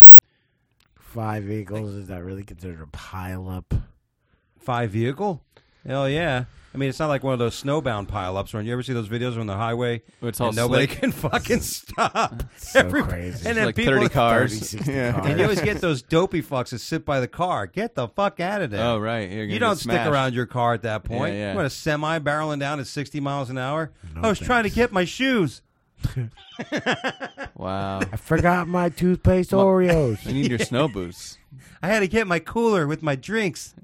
Five vehicles, is that really considered a pileup? Five-vehicle? Hell yeah. I mean, it's not like one of those snowbound pileups. When you ever see those videos on the highway It's all and nobody slick. can fucking stop. So Every- crazy. And then like people, thirty cars. thirty, sixty yeah. cars. And you always get those dopey fucks that sit by the car. Get the fuck out of there. Oh right. You're gonna You don't get stick smashed. around your car at that point. Yeah, yeah. You want a semi barreling down at sixty miles an hour? No I was trying to thanks. get my shoes. Wow. I forgot my toothpaste Oreos. I need your snow boots. I had to get my cooler with my drinks.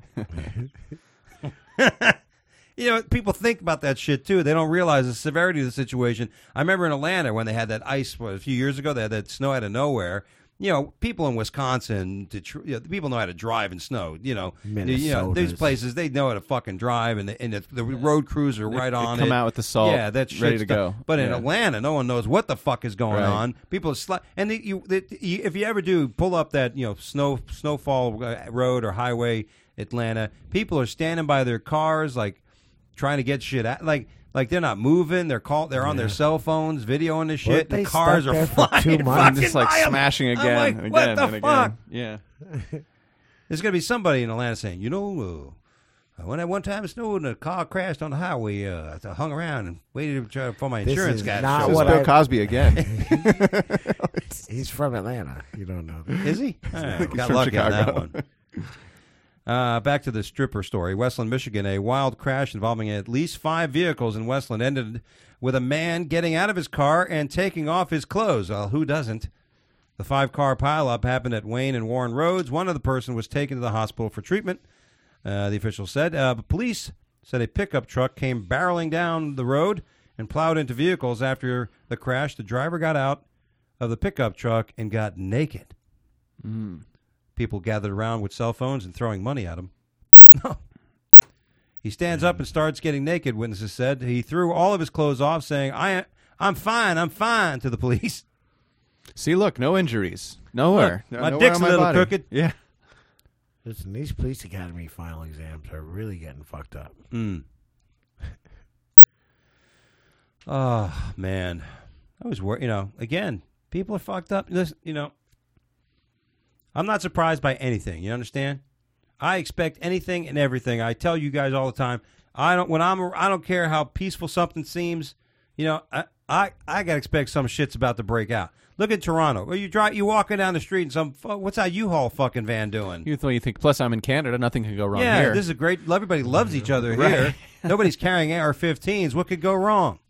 You know, people think about that shit too. They don't realize the severity of the situation. I remember in Atlanta when they had that ice what, a few years ago. They had that snow out of nowhere. You know, people in Wisconsin, Detroit, you know, people know how to drive in snow. You know, you know these Minnesotas. places they know how to fucking drive, and the, and the, the road crews are right They on come it. out with the salt. Yeah, that's ready to go. But in Yeah. Atlanta, no one knows what the fuck is going Right. on. People are sli- and the, you, the, you, if you ever do pull up that you know snow snowfall uh, road or highway, Atlanta, people are standing by their cars like trying to get shit out, like like they're not moving. They're call they're on their cell phones, videoing the shit. Weren't they The cars stuck are there for flying, two months? fucking just like by 'em. smashing I'm again like, and what again the and fuck? again. Yeah. There's gonna be somebody in Atlanta saying, you know, uh, when that one time it snowed and a car crashed on the highway, uh, I hung around and waited to try for my This insurance is guy. to not show This is what up. Bill I- Cosby again. He's from Atlanta. You don't know that. Is he? All right, He's got from lucky on that Chicago. one. Uh, back to the stripper story. Westland, Michigan. A wild crash involving at least five vehicles in Westland ended with a man getting out of his car and taking off his clothes. Well, who doesn't? The five-car pileup happened at Wayne and Warren Roads. One of the person was taken to the hospital for treatment, uh, the official said. Uh, but police said a pickup truck came barreling down the road and plowed into vehicles. After the crash, the driver got out of the pickup truck and got naked. Mm. People gathered around with cell phones and throwing money at him. No. He stands up and starts getting naked, witnesses said. He threw all of his clothes off, saying, I, I'm fine, I'm fine, to the police. See, look, no injuries. Nowhere. Look, my Nowhere dick's on a little body. crooked. Yeah. Listen, these police academy final exams are really getting fucked up. Mm. Oh, man. I was worried, you know, again, people are fucked up. Listen, you know, I'm not surprised by anything. You understand? I expect anything and everything. I tell you guys all the time. I don't when I'm I don't care how peaceful something seems. You know, I I, I gotta expect some shit's about to break out. Look at Toronto. Well, you drive, you walking down the street and some what's that U-Haul fucking van doing? You th- you think? Plus, I'm in Canada. Nothing can go wrong yeah, here. this is a great. Everybody loves each other Right. here. Nobody's carrying A R fifteens. What could go wrong?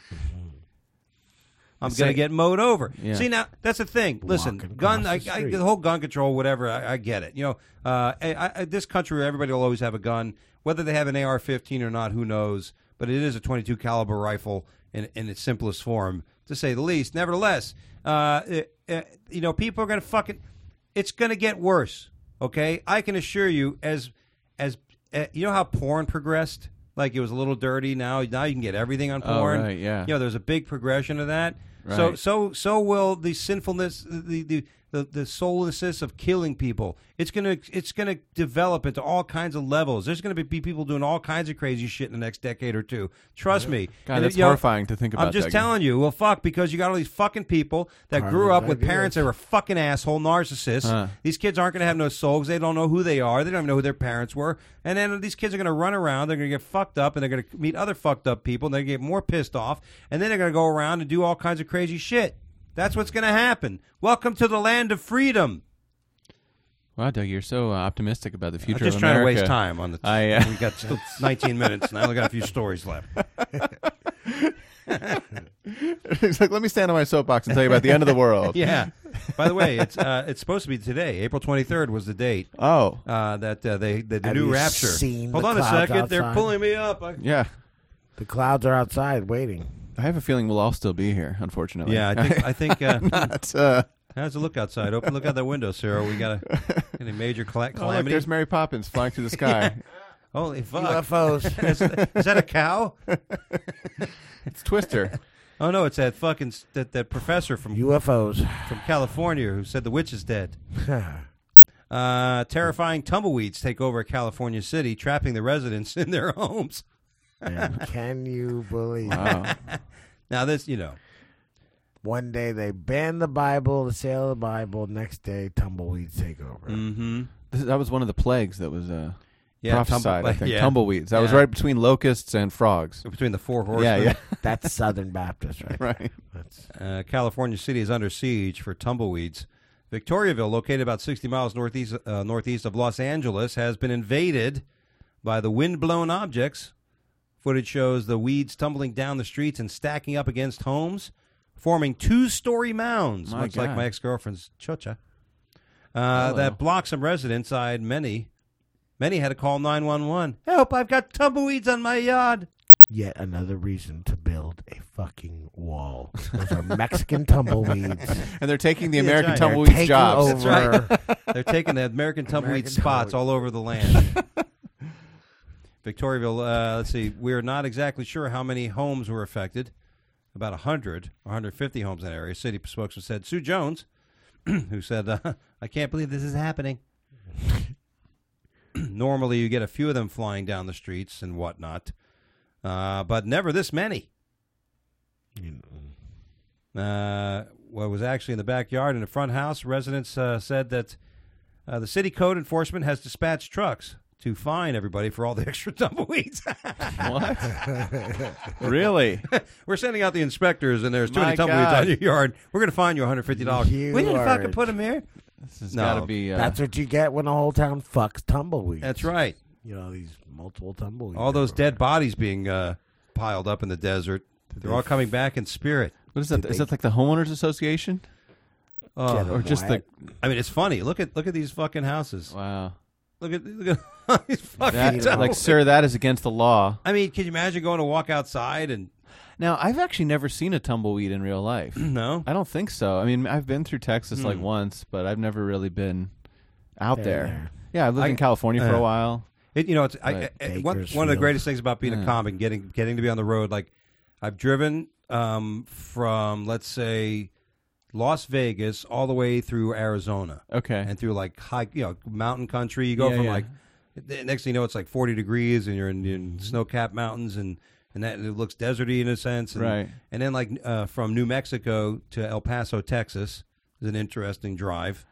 I'm Say- going to get mowed over. Yeah. See, now, that's the thing. Listen, Walking gun, I, across the I, street. the whole gun control, whatever, I, I get it. You know, uh, I, I, this country, everybody will always have a gun. Whether they have an A R fifteen or not, who knows? But it is a twenty-two caliber rifle in, in its simplest form, to say the least. Nevertheless, uh, it, uh, you know, people are going to fucking, it's going to get worse, okay? I can assure you, as, as uh, you know how porn progressed? Like it was a little dirty. Now, now you can get everything on Oh, porn. right, yeah. You know, there's a big progression of that. So, Right. so, so will the sinfulness, the the the, the soullessness of killing people. It's gonna, it's gonna develop into all kinds of levels. There's gonna be people doing all kinds of crazy shit in the next decade or two. Trust me. God, And, that's you know, horrifying to think about. I'm just Dougie. telling you. Well, fuck, because you got all these fucking people that grew Carlos up with ideas. parents that were fucking asshole narcissists. Huh. These kids aren't going to have no soul because they don't know who they are. They don't even know who their parents were. And then these kids are going to run around. They're going to get fucked up, and they're going to meet other fucked up people, and they're going to get more pissed off. And then they're going to go around and do all kinds of crazy shit. That's what's going to happen. Welcome to the land of freedom. Wow, Doug, you're so uh, optimistic about the future I'm just of trying America. to waste time on the. I, uh, we got still nineteen minutes, and I only got a few stories left. He's like, let me stand on my soapbox and tell you about the end of the world. Yeah. By the way, it's uh, it's supposed to be today. April twenty-third was the date Oh, uh, that uh, they the, the Have new you rapture. seen Hold the on a clouds second, they're outside? pulling me up. I, yeah. The clouds are outside waiting. I have a feeling we'll all still be here, unfortunately. yeah, I think I think. Uh, Not, uh, how's it look outside? Open, look out that window, Sarah. We got a any major cla- oh, look, calamity. there's Mary Poppins flying through the sky. Holy fuck! U F Os. is, is that a cow? It's Twister. Oh no, it's that fucking s- that that professor from U F Os. from California who said the witch is dead. Uh, terrifying tumbleweeds take over a California city, trapping the residents in their homes. And can you believe? Wow. Now this, you know, One day they ban the Bible, the sale of the Bible. Next day, tumbleweeds take over. mm-hmm. This, that was one of the plagues that was uh, yeah, prophesied, tumble- I think. yeah. Tumbleweeds. That was Yeah. right between locusts and frogs. between the four horsemen. Yeah, yeah. That's Southern Baptist, right? Right. That's, Uh, California City is under siege for tumbleweeds. Victoriaville, located about sixty miles northeast uh, northeast of Los Angeles, has been invaded by the wind-blown objects. Footage shows the weeds tumbling down the streets and stacking up against homes, forming two-story mounds, My much like God. my ex-girlfriend's chocha, uh, Hello. that blocked some residents. I'd many. Many had to call nine one one. Help, I've got tumbleweeds on my yard. yet another reason to build a fucking wall. Those are Mexican tumbleweeds. And they're taking the Yeah, American that's right. tumbleweeds Taking jobs. over. They're taking the American tumbleweed American spots tumbleweed. all over the land. Victoriaville, uh, let's see, we're not exactly sure how many homes were affected. About one hundred or one hundred fifty homes in that area. City spokesman said, Sue Jones, who said, uh, I can't believe this is happening. Normally you get a few of them flying down the streets and whatnot, uh, but never this many. Uh, what was actually in the backyard in the front house, residents uh, said that uh, the city code enforcement has dispatched trucks to fine everybody for all the extra tumbleweeds. What? Really? We're sending out the inspectors, and there's too My many tumbleweeds God. on your yard. We're going to fine you one hundred fifty dollars. You We didn't are- fucking put them here. This has No. got to be. Uh, That's what you get when the whole town fucks tumbleweeds. That's right. You know, these multiple tumbleweeds. All those everywhere. dead bodies being uh, piled up in the desert. They're all coming back in spirit. what is that? Did Is they- that like the homeowners association? Oh, Get 'em Or just the. wet. I mean, it's funny. Look at look at these fucking houses. Wow. Look at look at these fucking That, Feed 'em like, tumbleweeds. sir, that is against the law. I mean, can you imagine going to walk outside and Now, I've actually never seen a tumbleweed in real life. no? I don't think so. I mean, I've been through Texas like Hmm. once, but I've never really been out There, there. there. Yeah, I lived I- in California for uh, a while. It, you know, it's I, Right. I, I- one, one of the Bakersfield. greatest things about being a Yeah. comic, getting getting to be on the road. Like, I've driven um, from let's say Las Vegas all the way through Arizona Okay. and through like high, you know, mountain country. You go Yeah, from yeah. like the next thing you know, it's like forty degrees, and you're in, in snow-capped mountains, and and that and it looks deserty in a sense. And, Right. And then like uh, from New Mexico to El Paso, Texas, is an interesting drive.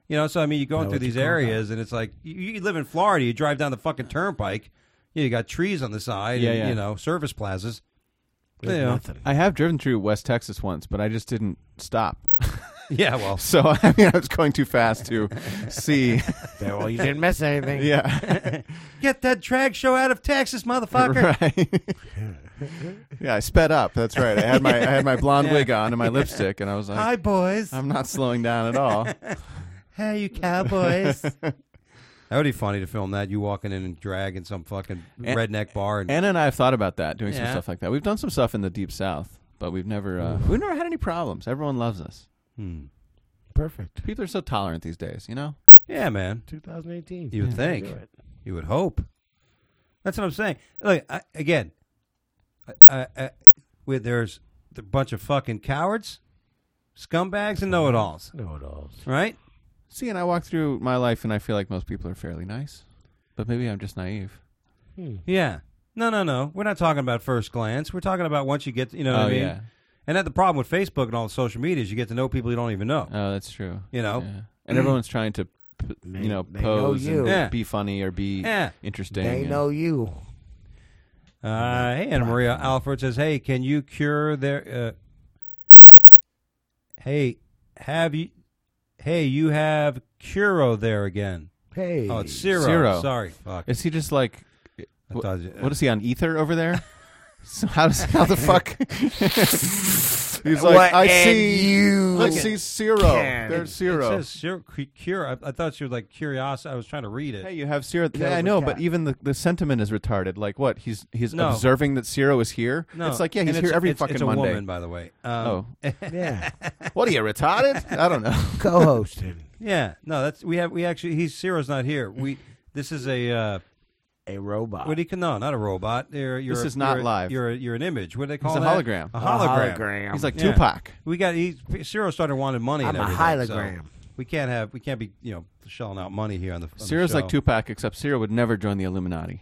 You know, so I mean, you're going Know through what you these call areas, and it's like you, you live in Florida. You drive down the fucking turnpike. You, know, you got trees on the side. Yeah, and, yeah. You know, service plazas. There's you know. nothing. I have driven through West Texas once, but I just didn't stop. Yeah, well, So I mean, I was going too fast to see. Yeah, well, you didn't miss anything. Yeah, get that drag show out of Texas, motherfucker. right. Yeah, I sped up. That's right. I had my I had my blonde wig on and my lipstick, and I was like, Hi, boys. I'm not slowing down at all. Hey, you cowboys. That would be funny to film that. You walking in and drag in some fucking And- redneck bar. And, Anna and I have thought about that, doing some Yeah. stuff like that. We've done some stuff in the Deep South, but we've never uh, we've never had any problems. Everyone loves us. hmm. Perfect. People are so tolerant these days, you know? Yeah, man. twenty eighteen. You would think. Do it. You would hope. That's what I'm saying. Look, I, again, I, I, I, with, there's a bunch of fucking cowards, scumbags, and know-it-alls, Know-it-alls. right? See, and I walk through my life and I feel like most people are fairly nice. But maybe I'm just naive. Hmm. Yeah. No, no, no. We're not talking about first glance. We're talking about once you get, you know what oh, I mean? yeah. And that's the problem with Facebook and all the social media is you get to know people you don't even know. Oh, that's true. You know? Yeah. And everyone's trying to, p- They- you know, they know pose you. and Yeah. be funny or be Yeah. interesting. They and- know you. Uh, hey, Anna Maria Alfred says, hey, can you cure their... Uh, hey, have you... Hey, you have Curo there again. Hey. Oh, it's Zero. Zero. Sorry. Fuck. Is he just like, I wh- thought you- what is he on ether over there? So how does how the fuck? He's like, What, I and see, you I see zero. can- There's It zero. says Cure. cure. I, I thought you were like curiosity. I was trying to read it. Hey, you have zero. Kill Yeah, I the know, cat. but even the, the sentiment is retarded. Like what? He's he's No. observing that zero is here. No, It's like yeah, and he's it's- here every it's, fucking it's a Monday. woman, by the way. Um, Oh, Yeah. what are you retarded? I don't know. Co-hosted. yeah. No, that's we have. We actually. He's Zero's not here. We. This is a. Uh, A robot. what do you no? Not a robot. You're, you're This a- is not you're a- live. You're a, you're an image. What do they call He's a that? hologram. A hologram. hologram. He's like Yeah. Tupac. We got. He Zero started wanting money. I'm and a everything, so hologram. we can't have. We can't be. You know, shelling out money here on the. On Zero's the like show. Tupac, except Zero would never join the Illuminati.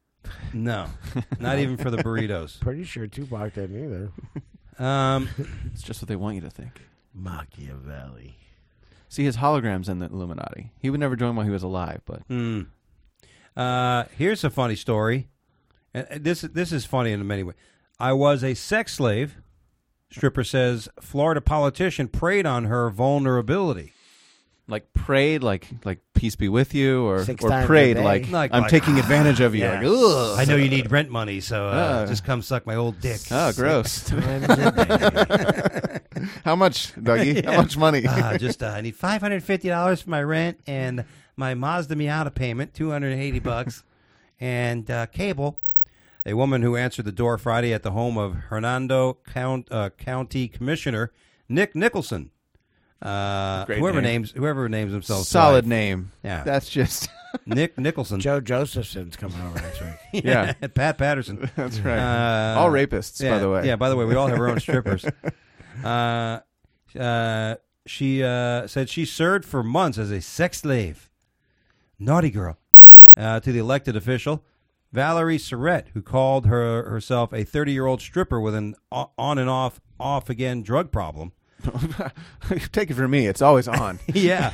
No, not even for the burritos. Pretty sure Tupac didn't either. Um. It's just what they want you to think. Machiavelli. See, his hologram's in the Illuminati. He would never join while he was alive, but Hmm. Uh, here's a funny story, and and this this is funny in many ways. I was a sex slave. Stripper says Florida politician preyed on her vulnerability. like prayed, like like peace be with you, or Six or times a prayed day. like, Like- I'm like, taking advantage of you. yeah. Like, ugh. I know you need rent money, so uh, Ah. just come suck my old dick. Oh, gross. Times a day. How much, Dougie? How much money? uh, just uh, I need five hundred fifty dollars for my rent and my Mazda Miata payment, two hundred eighty bucks, and uh, cable. A woman who answered the door Friday at the home of Hernando Count, uh, County Commissioner Nick Nicholson. Uh, Great whoever name. names whoever names himself Solid wife. name. Yeah. That's just Nick Nicholson. Joe Josephson's coming over next week. Yeah. Pat Patterson. that's right. Uh, All rapists, yeah, by the way. Yeah, by the way, we all have our own strippers. Uh, uh, she uh, said she served for months as a sex slave. Naughty girl. Uh, to the elected official, Valerie Surrett, who called her herself a thirty-year-old stripper with an o- on and off, off again drug problem. Take it from me. It's always on. Yeah.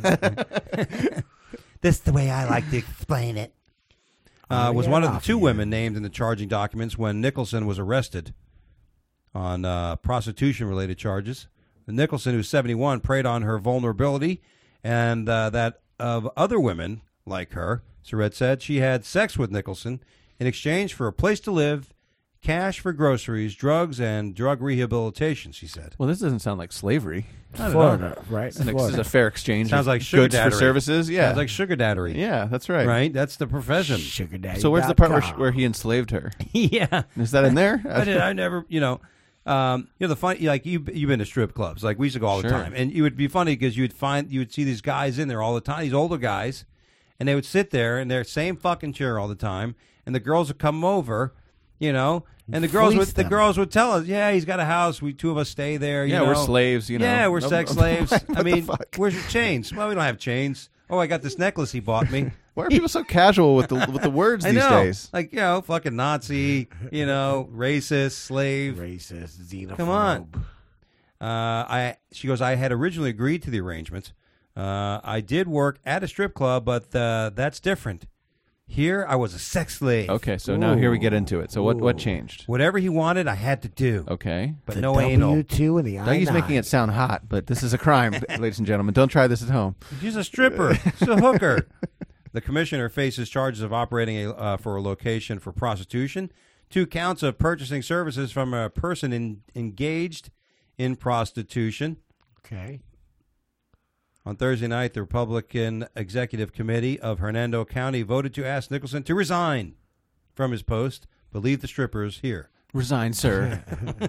That's the way I like to explain it. Uh, Oh, was yeah, one of the off two you. women named in the charging documents when Nicholson was arrested on uh, prostitution-related charges. The Nicholson, who's seventy-one, preyed on her vulnerability and uh, that of other women like her. Surrett said she had sex with Nicholson in exchange for a place to live, cash for groceries, drugs, and drug rehabilitation, she said. Well, this doesn't sound like slavery. I don't know. Florida, right? This is Florida. a fair exchange. Sounds of like sugar goods for daddery. services. Yeah. Sounds like sugar daddery. yeah, that's right. Right? That's the profession. Sugar daddy. So where's the part where, she, where he enslaved her? Yeah. Is that in there? I did. I never, you know, um, you know the funny, like you, you've been to strip clubs, like we used to go all the Sure. time, and it would be funny because you would find, you would see these guys in there all the time, these older guys, and they would sit there in their same fucking chair all the time, and the girls would come over, you know, and the girls would, Fleece the them. girls would tell us, yeah, he's got a house, we two of us stay there, you Yeah, know. we're slaves, you know. Yeah, we're No- sex slaves. What I the mean, fuck? where's your chains? Well, we don't have chains. Oh, I got this necklace he bought me. Why are people so casual with the with the words I these know, days? like you know, fucking Nazi, you know, racist, slave. Racist, xenophobe. Come on. Uh, I she goes. I had originally agreed to the arrangements, Uh, I did work at a strip club, but uh, that's different. Here, I was a sex slave. Okay, so now here we get into it. So what what changed? Whatever he wanted, I had to do. Okay. But The no W anal. two and the I nine. Dougie's making it sound hot, but this is a crime, ladies and gentlemen. Don't try this at home. She's a stripper. She's a hooker. The commissioner faces charges of operating a, uh, for a location for prostitution, two counts of purchasing services from a person in, engaged in prostitution. Okay. On Thursday night, the Republican Executive Committee of Hernando County voted to ask Nicholson to resign from his post, but leave the strippers here. Resign, sir.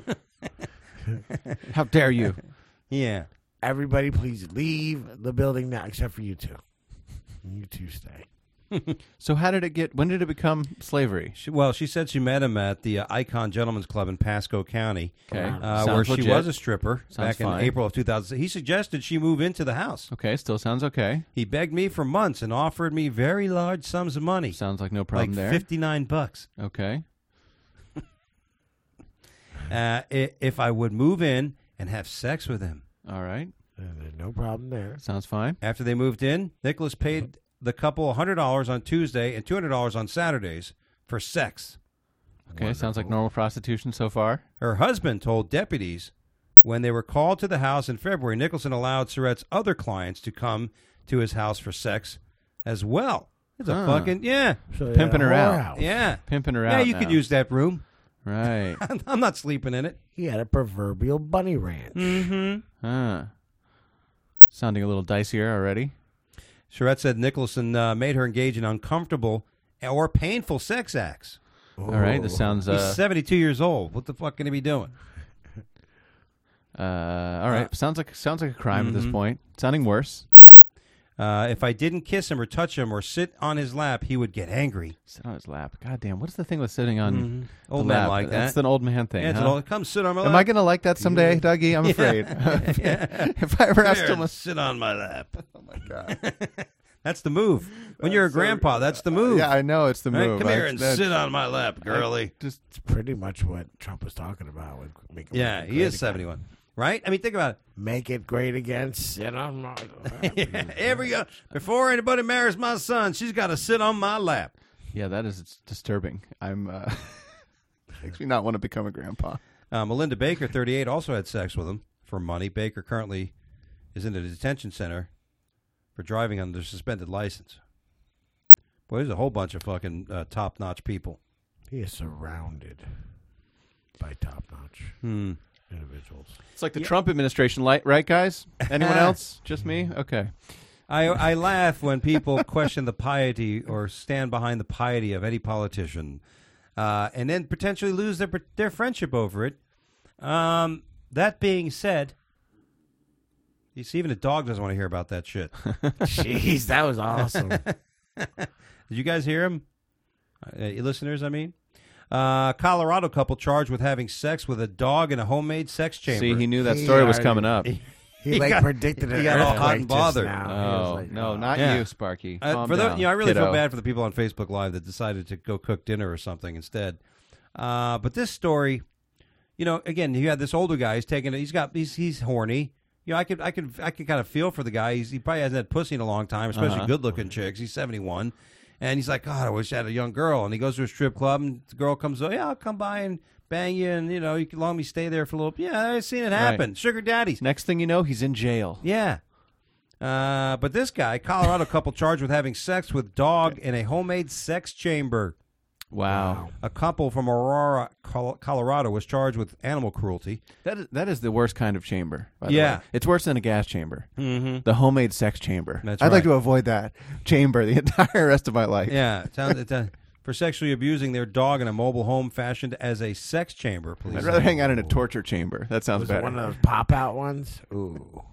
How dare you? Yeah. Everybody, please leave the building now, except for you two. You two stay. So how did it get, when did it become slavery? She, well, she said she met him at the uh, Icon Gentlemen's Club in Pasco County, Okay. uh, Sounds where she legit. was a stripper Sounds back fine. in April of two thousand. He suggested she move into the house. Okay, still sounds okay. He begged me for months and offered me very large sums of money, Sounds like no problem like there. fifty-nine bucks, Okay. uh, i- if I would move in and have sex with him. All right. Uh, there's no problem there. Sounds fine. After they moved in, Nicholas paid the couple one hundred dollars on Tuesday and two hundred dollars on Saturdays for sex. Okay, sounds like normal prostitution so far. Her husband told deputies when they were called to the house in February, Nicholson allowed Surratt's other clients to come to his house for sex as well. It's a Huh. fucking, yeah, So, yeah, Pimping her out. whorehouse. yeah. Pimping her Yeah, out you now. could use that room. Right. I'm not sleeping in it. He had a proverbial bunny ranch. Mm-hmm. Huh. Sounding a little dicier already. Surratt said Nicholson uh, made her engage in uncomfortable or painful sex acts. All right, this sounds He's uh, seventy-two years old. What the fuck can he be doing? uh all right. Uh, sounds like sounds like a crime at this mhm. point. Sounding worse. Uh, if I didn't kiss him or touch him or sit on his lap, he would get angry. Sit on his lap. God damn, what's the thing with sitting on Mhm. the Old men lap? like That's that. an old man thing. Yeah, it's huh? an old, come sit on my lap. Am I gonna like that someday, Dougie? I'm afraid. If I ever asked Here, him, a, sit on my lap. Oh my god, that's the move. When you're a grandpa, that's the move. yeah, I know it's the Right? move. Come I- here and that- sit on my lap, girly. Just It's pretty much what Trump was talking about. With make it Yeah, great he is again. seventy-one, right? I mean, think about Make it great again. Sit on my lap. it. Every go before anybody marries my son, she's got to sit on my lap. yeah, that is disturbing. I'm uh, makes me not want to become a grandpa. Uh, Melinda Baker, thirty-eight, also had sex with him for money. Baker currently is in a detention center for driving under suspended license. Boy, there's a whole bunch of fucking uh, top-notch people. He is surrounded by top-notch Hmm. individuals. It's like the Trump administration, light, right, guys? Anyone else? Just me? Okay. I, I laugh when people question the piety or stand behind the piety of any politician, uh, and then potentially lose their their friendship over it. Um, that being said, you see, even a dog doesn't want to hear about that shit. Jeez, that was awesome. Did you guys hear him? Uh, you listeners, I mean. Uh, Colorado couple charged with having sex with a dog in a homemade sex chamber. See, he knew that He story was already- coming up. He, He like got- predicted he an got all hot earthquake and just bothered. now. He was Oh, like, no, oh. not Yeah. you, Sparky. Uh, Calm for the, down, you know, I really kiddo. feel bad for the people on Facebook Live that decided to go cook dinner or something instead. Uh, but this story, you know, again, you had this older guy. He's taking. He's got. He's he's horny. You know, I could I could I could kind of feel for the guy. He's, he probably hasn't had pussy in a long time, especially Uh-huh. good looking chicks. He's seventy-one, and he's like, God, I wish I had a young girl. And he goes to a strip club, and the girl comes, oh yeah, I'll come by and bang you, and you know, you can let me stay there for a little. Yeah, I've seen it happen. Right. Sugar daddies. Next thing you know, he's in jail. Yeah. Uh, but this guy, Colorado couple charged with having sex with dog in a homemade sex chamber. Wow. A couple from Aurora, Col- Colorado was charged with animal cruelty. That is, that is the worst kind of chamber. By the Yeah. way. It's worse than a gas chamber. Mm-hmm. The homemade sex chamber. That's I'd right. like to avoid that chamber the entire rest of my life. Yeah. It sounds, it, uh, for sexually abusing their dog in a mobile home fashioned as a sex chamber. Police I'd rather say. hang out in a torture chamber. That sounds Was it better. one of those pop-out ones? Ooh.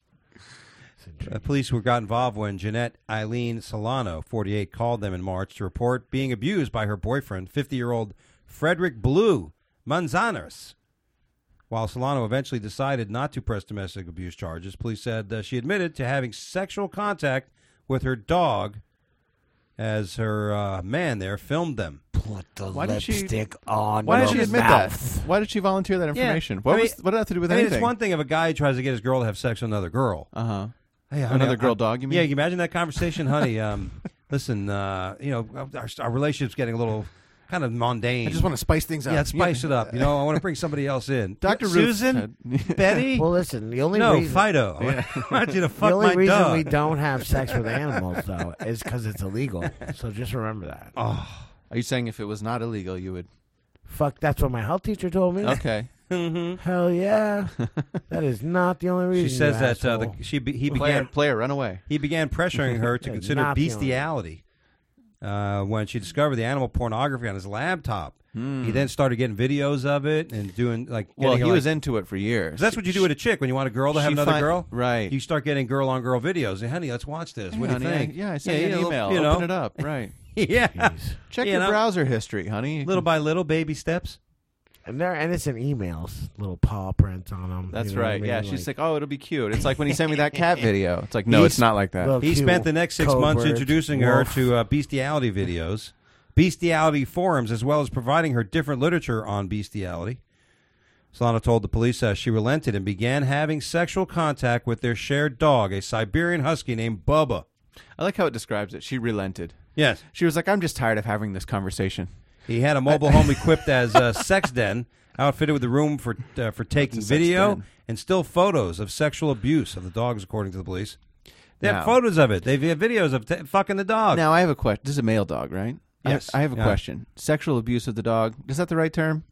Uh, police were got involved when Jeanette Eileen Solano, forty-eight, called them in March to report being abused by her boyfriend, fifty-year-old Frederick Blue Manzanas. While Solano eventually decided not to press domestic abuse charges, police said uh, she admitted to having sexual contact with her dog as her uh, man there filmed them. Put the Why did she- lipstick on Why the did she admit mouth. that? Why did she volunteer that information? Yeah. What I was? mean- What did that have to do with I mean, anything? it's one thing if a guy tries to get his girl to have sex with another girl. Uh huh. Hey, honey, Another I- girl I- dog, you mean? Yeah, you imagine that conversation, honey. Um, listen, uh, you know, our, our relationship's getting a little kind of mundane. I just want to spice things up. yeah, spice it up. You know, I want to bring somebody else in. Doctor Ruth Susan, said- Betty. Well, listen, the only no, reason Fido. I want you to the fuck only my reason dog. we don't have sex with animals though is because it's illegal. So just remember that. Oh, Are you saying if it was not illegal, you would? Fuck, that's what my health teacher told me. Okay. Hell yeah, that is not the only reason. she says you that uh, asshole. the, she be, he Player, began player, run away. he began pressuring her to Yeah, consider not the only- bestiality uh, when she discovered the animal pornography on his laptop. Hmm. He then started getting videos of it and doing like. Well, getting he her, was like, into it for years. 'cause that's what you do with a chick when you want a girl to have She another fi- girl. right. You start getting girl on girl videos. Hey, honey, let's watch this. What do Hey, you honey, think? I, yeah, I sent Yeah, you yeah, an a little- email. you know. Open it up. Right. yeah. Jeez. Check You your know? browser history, honey. Little by little, baby steps. And they're innocent emails, little paw prints on them. That's you know what I right. Yeah, mean? she's Like, like, oh, it'll be cute. It's like when he sent me that cat video. It's like, no, He's- it's not like that. little He cute spent the next six code months words. introducing her Woof. to uh, bestiality videos, bestiality forums, as well as providing her different literature on bestiality. Solana told the police that she relented and began having sexual contact with their shared dog, a Siberian husky named Bubba. I like how it describes it. She relented. Yes. She was like, I'm just tired of having this conversation. He had a mobile home equipped as a sex den, outfitted with a room for uh, for taking What's a sex video den? and still photos of sexual abuse of the dogs, according to the police. They have Now- photos of it. They have videos of t- fucking the dog. Now, I have a question. This is a male dog, right? I- Yes. I, have a Yeah. question. Sexual abuse of the dog. Is that the right term?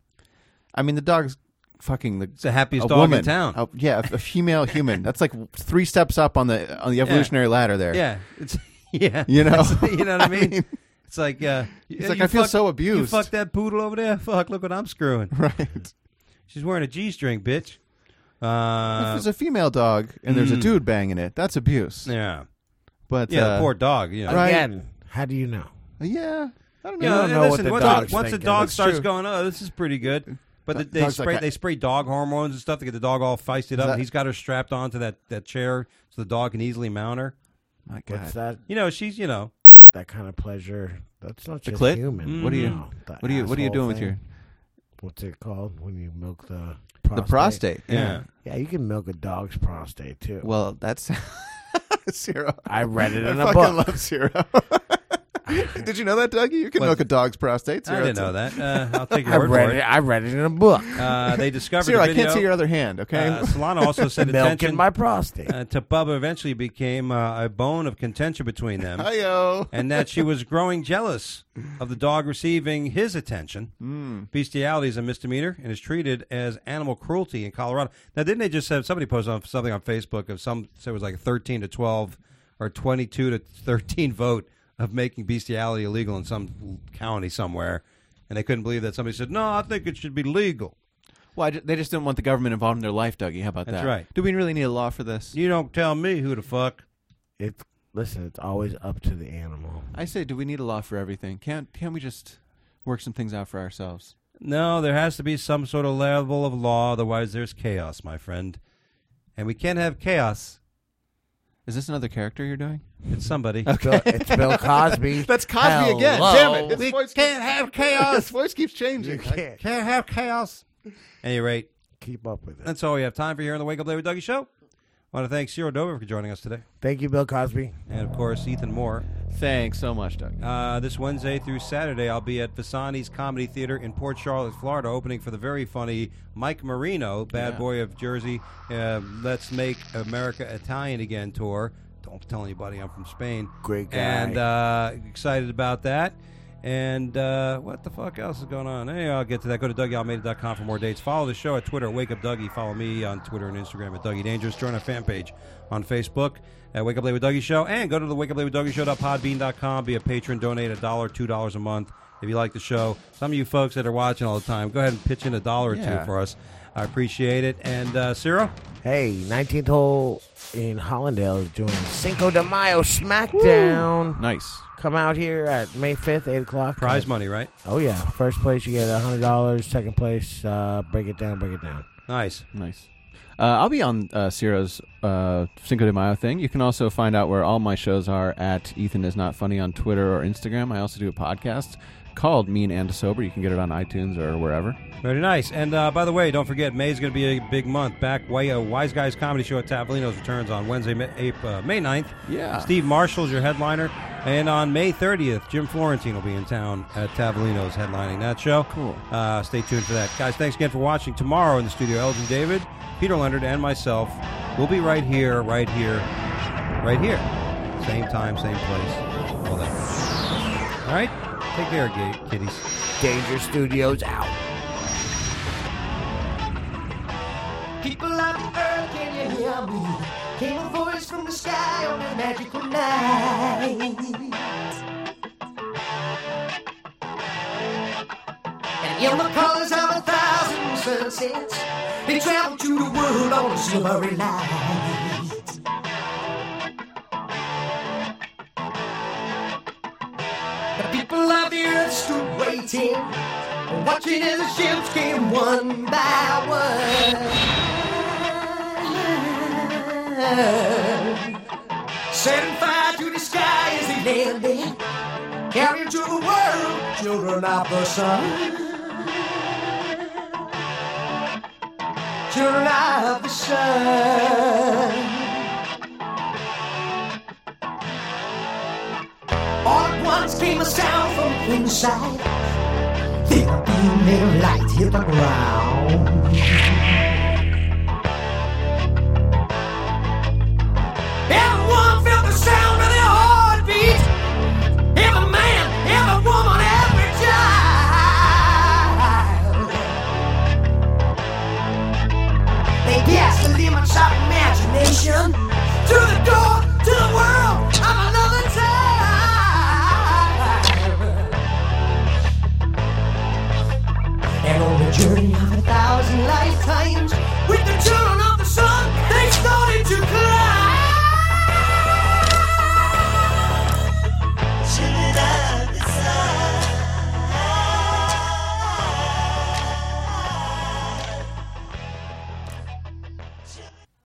I mean, the dog's fucking the It's the happiest a dog woman. in town. A- yeah, a, a female human. That's like three steps up on the on the evolutionary ladder there. Yeah, it's yeah. You know? It's- you know what I mean? mean, it's like uh, It's yeah, like you I feel fuck- so You abused. fuck that poodle over there. Fuck, look what I'm screwing. Right. She's wearing a G-string, bitch. if Uh, it's a female dog and there's a mm. dude banging it, that's abuse. yeah, But yeah. uh, the poor dog. You know. Right. Again, how do you know? yeah, I don't You know. know, don't and know what listen, the once, dog's a, once a thinking. dog That's starts true. going, oh, this is pretty good. But Do- they dogs spray like- they spray dog hormones and stuff to get the dog all feisted up. that- And he's got her strapped onto that, that chair so the dog can easily mount her. My What's God. that? You know, she's you know. That kind of pleasure. That's not The just clit? human. What are you- No, the What are you What are you asshole doing with thing. your What's it called when you milk the the prostate? prostate? Yeah. Yeah, you can milk a dog's prostate too. Well, that's Zero. I read it I in a fucking book. love Zero. Did you know that, Dougie? You can What? milk a dog's prostate. I Zero. didn't know that. Uh, I'll take your I word read for it. it. I read it in a book. Uh, they discovered Zero, the I video. can't see your other hand. Okay. Uh, Solana also said Milking attention my prostate. uh, to Bubba eventually became uh, a bone of contention between them, Hi-yo. and that she was growing jealous of the dog receiving his attention. Mm. Bestiality is a misdemeanor and is treated as animal cruelty in Colorado. Now, didn't they just have somebody post on something on Facebook of some said it was like a thirteen to twelve or twenty-two to thirteen vote of making bestiality illegal in some county somewhere, and they couldn't believe that somebody said, "No, I think it should be legal." Well, I ju- they just didn't want the government involved in their life, Dougie. How about That's that? right. Do we really need a law for this? You don't tell me who the fuck. It's listen. It's always up to the animal. I say, do we need a law for everything? Can't Can't we just work some things out for ourselves? No, there has to be some sort of level of law, otherwise there's chaos, my friend. And we can't have chaos. Is this another character you're doing? It's somebody. Bill, it's Bill Cosby. That's Cosby again. Hello. Damn it. His We voice can't keeps- have chaos. His voice keeps You changing. can't Can't have chaos. At any rate, keep up with it. that's all we have time for here on the Wake Up Late with Dougie show. I want to thank Ciro Dover for joining us today. Thank you, Bill Cosby. And, of course, Ethan Moore. Thanks so much, Doug. Uh, this Wednesday through Saturday, I'll be at Visani's Comedy Theater in Port Charlotte, Florida, opening for the very funny Mike Marino, Bad Yeah. Boy of Jersey, uh, Let's Make America Italian Again tour. Don't tell anybody I'm from Spain. Great guy. And uh, excited about that. And uh, what the fuck else is going on? Hey, I'll get to that. Go to Dougie Almeida dot com for more dates. Follow the show at Twitter at Wake Up Dougie. Follow me on Twitter and Instagram at Dougie Dangerous. Join our fan page on Facebook at Wake Up Late with Dougie Show. And go to the Wake Up Late with Dougie Show dot podbean dot com. Be a patron. Donate a dollar, two dollars a month if you like the show. Some of you folks that are watching all the time, go ahead and pitch in a dollar or Yeah. two for us. I appreciate it. And uh, Ciro? Hey, nineteenth hole in Hollandale is doing Cinco de Mayo SmackDown. Nice. Come out here at May fifth, eight o'clock. Prize money, right? Oh, yeah. First place, you get one hundred dollars. Second place, uh, break it down, break it down. Nice. Nice. Uh, I'll be on uh, Ciro's uh, Cinco de Mayo thing. You can also find out where all my shows are at Ethan Is Not Funny on Twitter or Instagram. I also do a podcast called Mean and Sober. You can get it on iTunes or wherever. Very nice. And uh, by the way, don't forget, May's going to be a big month. Back, way, uh, Wise Guys Comedy Show at Tavolino's returns on Wednesday, May, April, uh, May ninth. Yeah. Steve Marshall's your headliner. And on May thirtieth, Jim Florentine will be in town at Tavolino's headlining that show. Cool. Uh, stay tuned for that. Guys, thanks again for watching. Tomorrow in the studio, Elgin David, Peter Leonard, and myself will be right here, right here, right here. Same time, same place. All that. All right? Take care, gay kiddies. Danger Studios out. People of the earth, can you hear me? Came a voice from the sky on a magical night. And in the colors of a thousand sunsets, they travel to the world on a silvery light. The people of the earth stood waiting, watching as the ships came one by one. Setting fire to the sky as they landed, carrying to the world children of the sun. Children of the sun. All at once came a sound from inside. Thick beam of light hit the ground. Everyone felt the sound of their heartbeat. Every man, every woman, every child. They guessed the limits of imagination. Through the door to the world of another time. And on the journey of a thousand lifetimes, with the children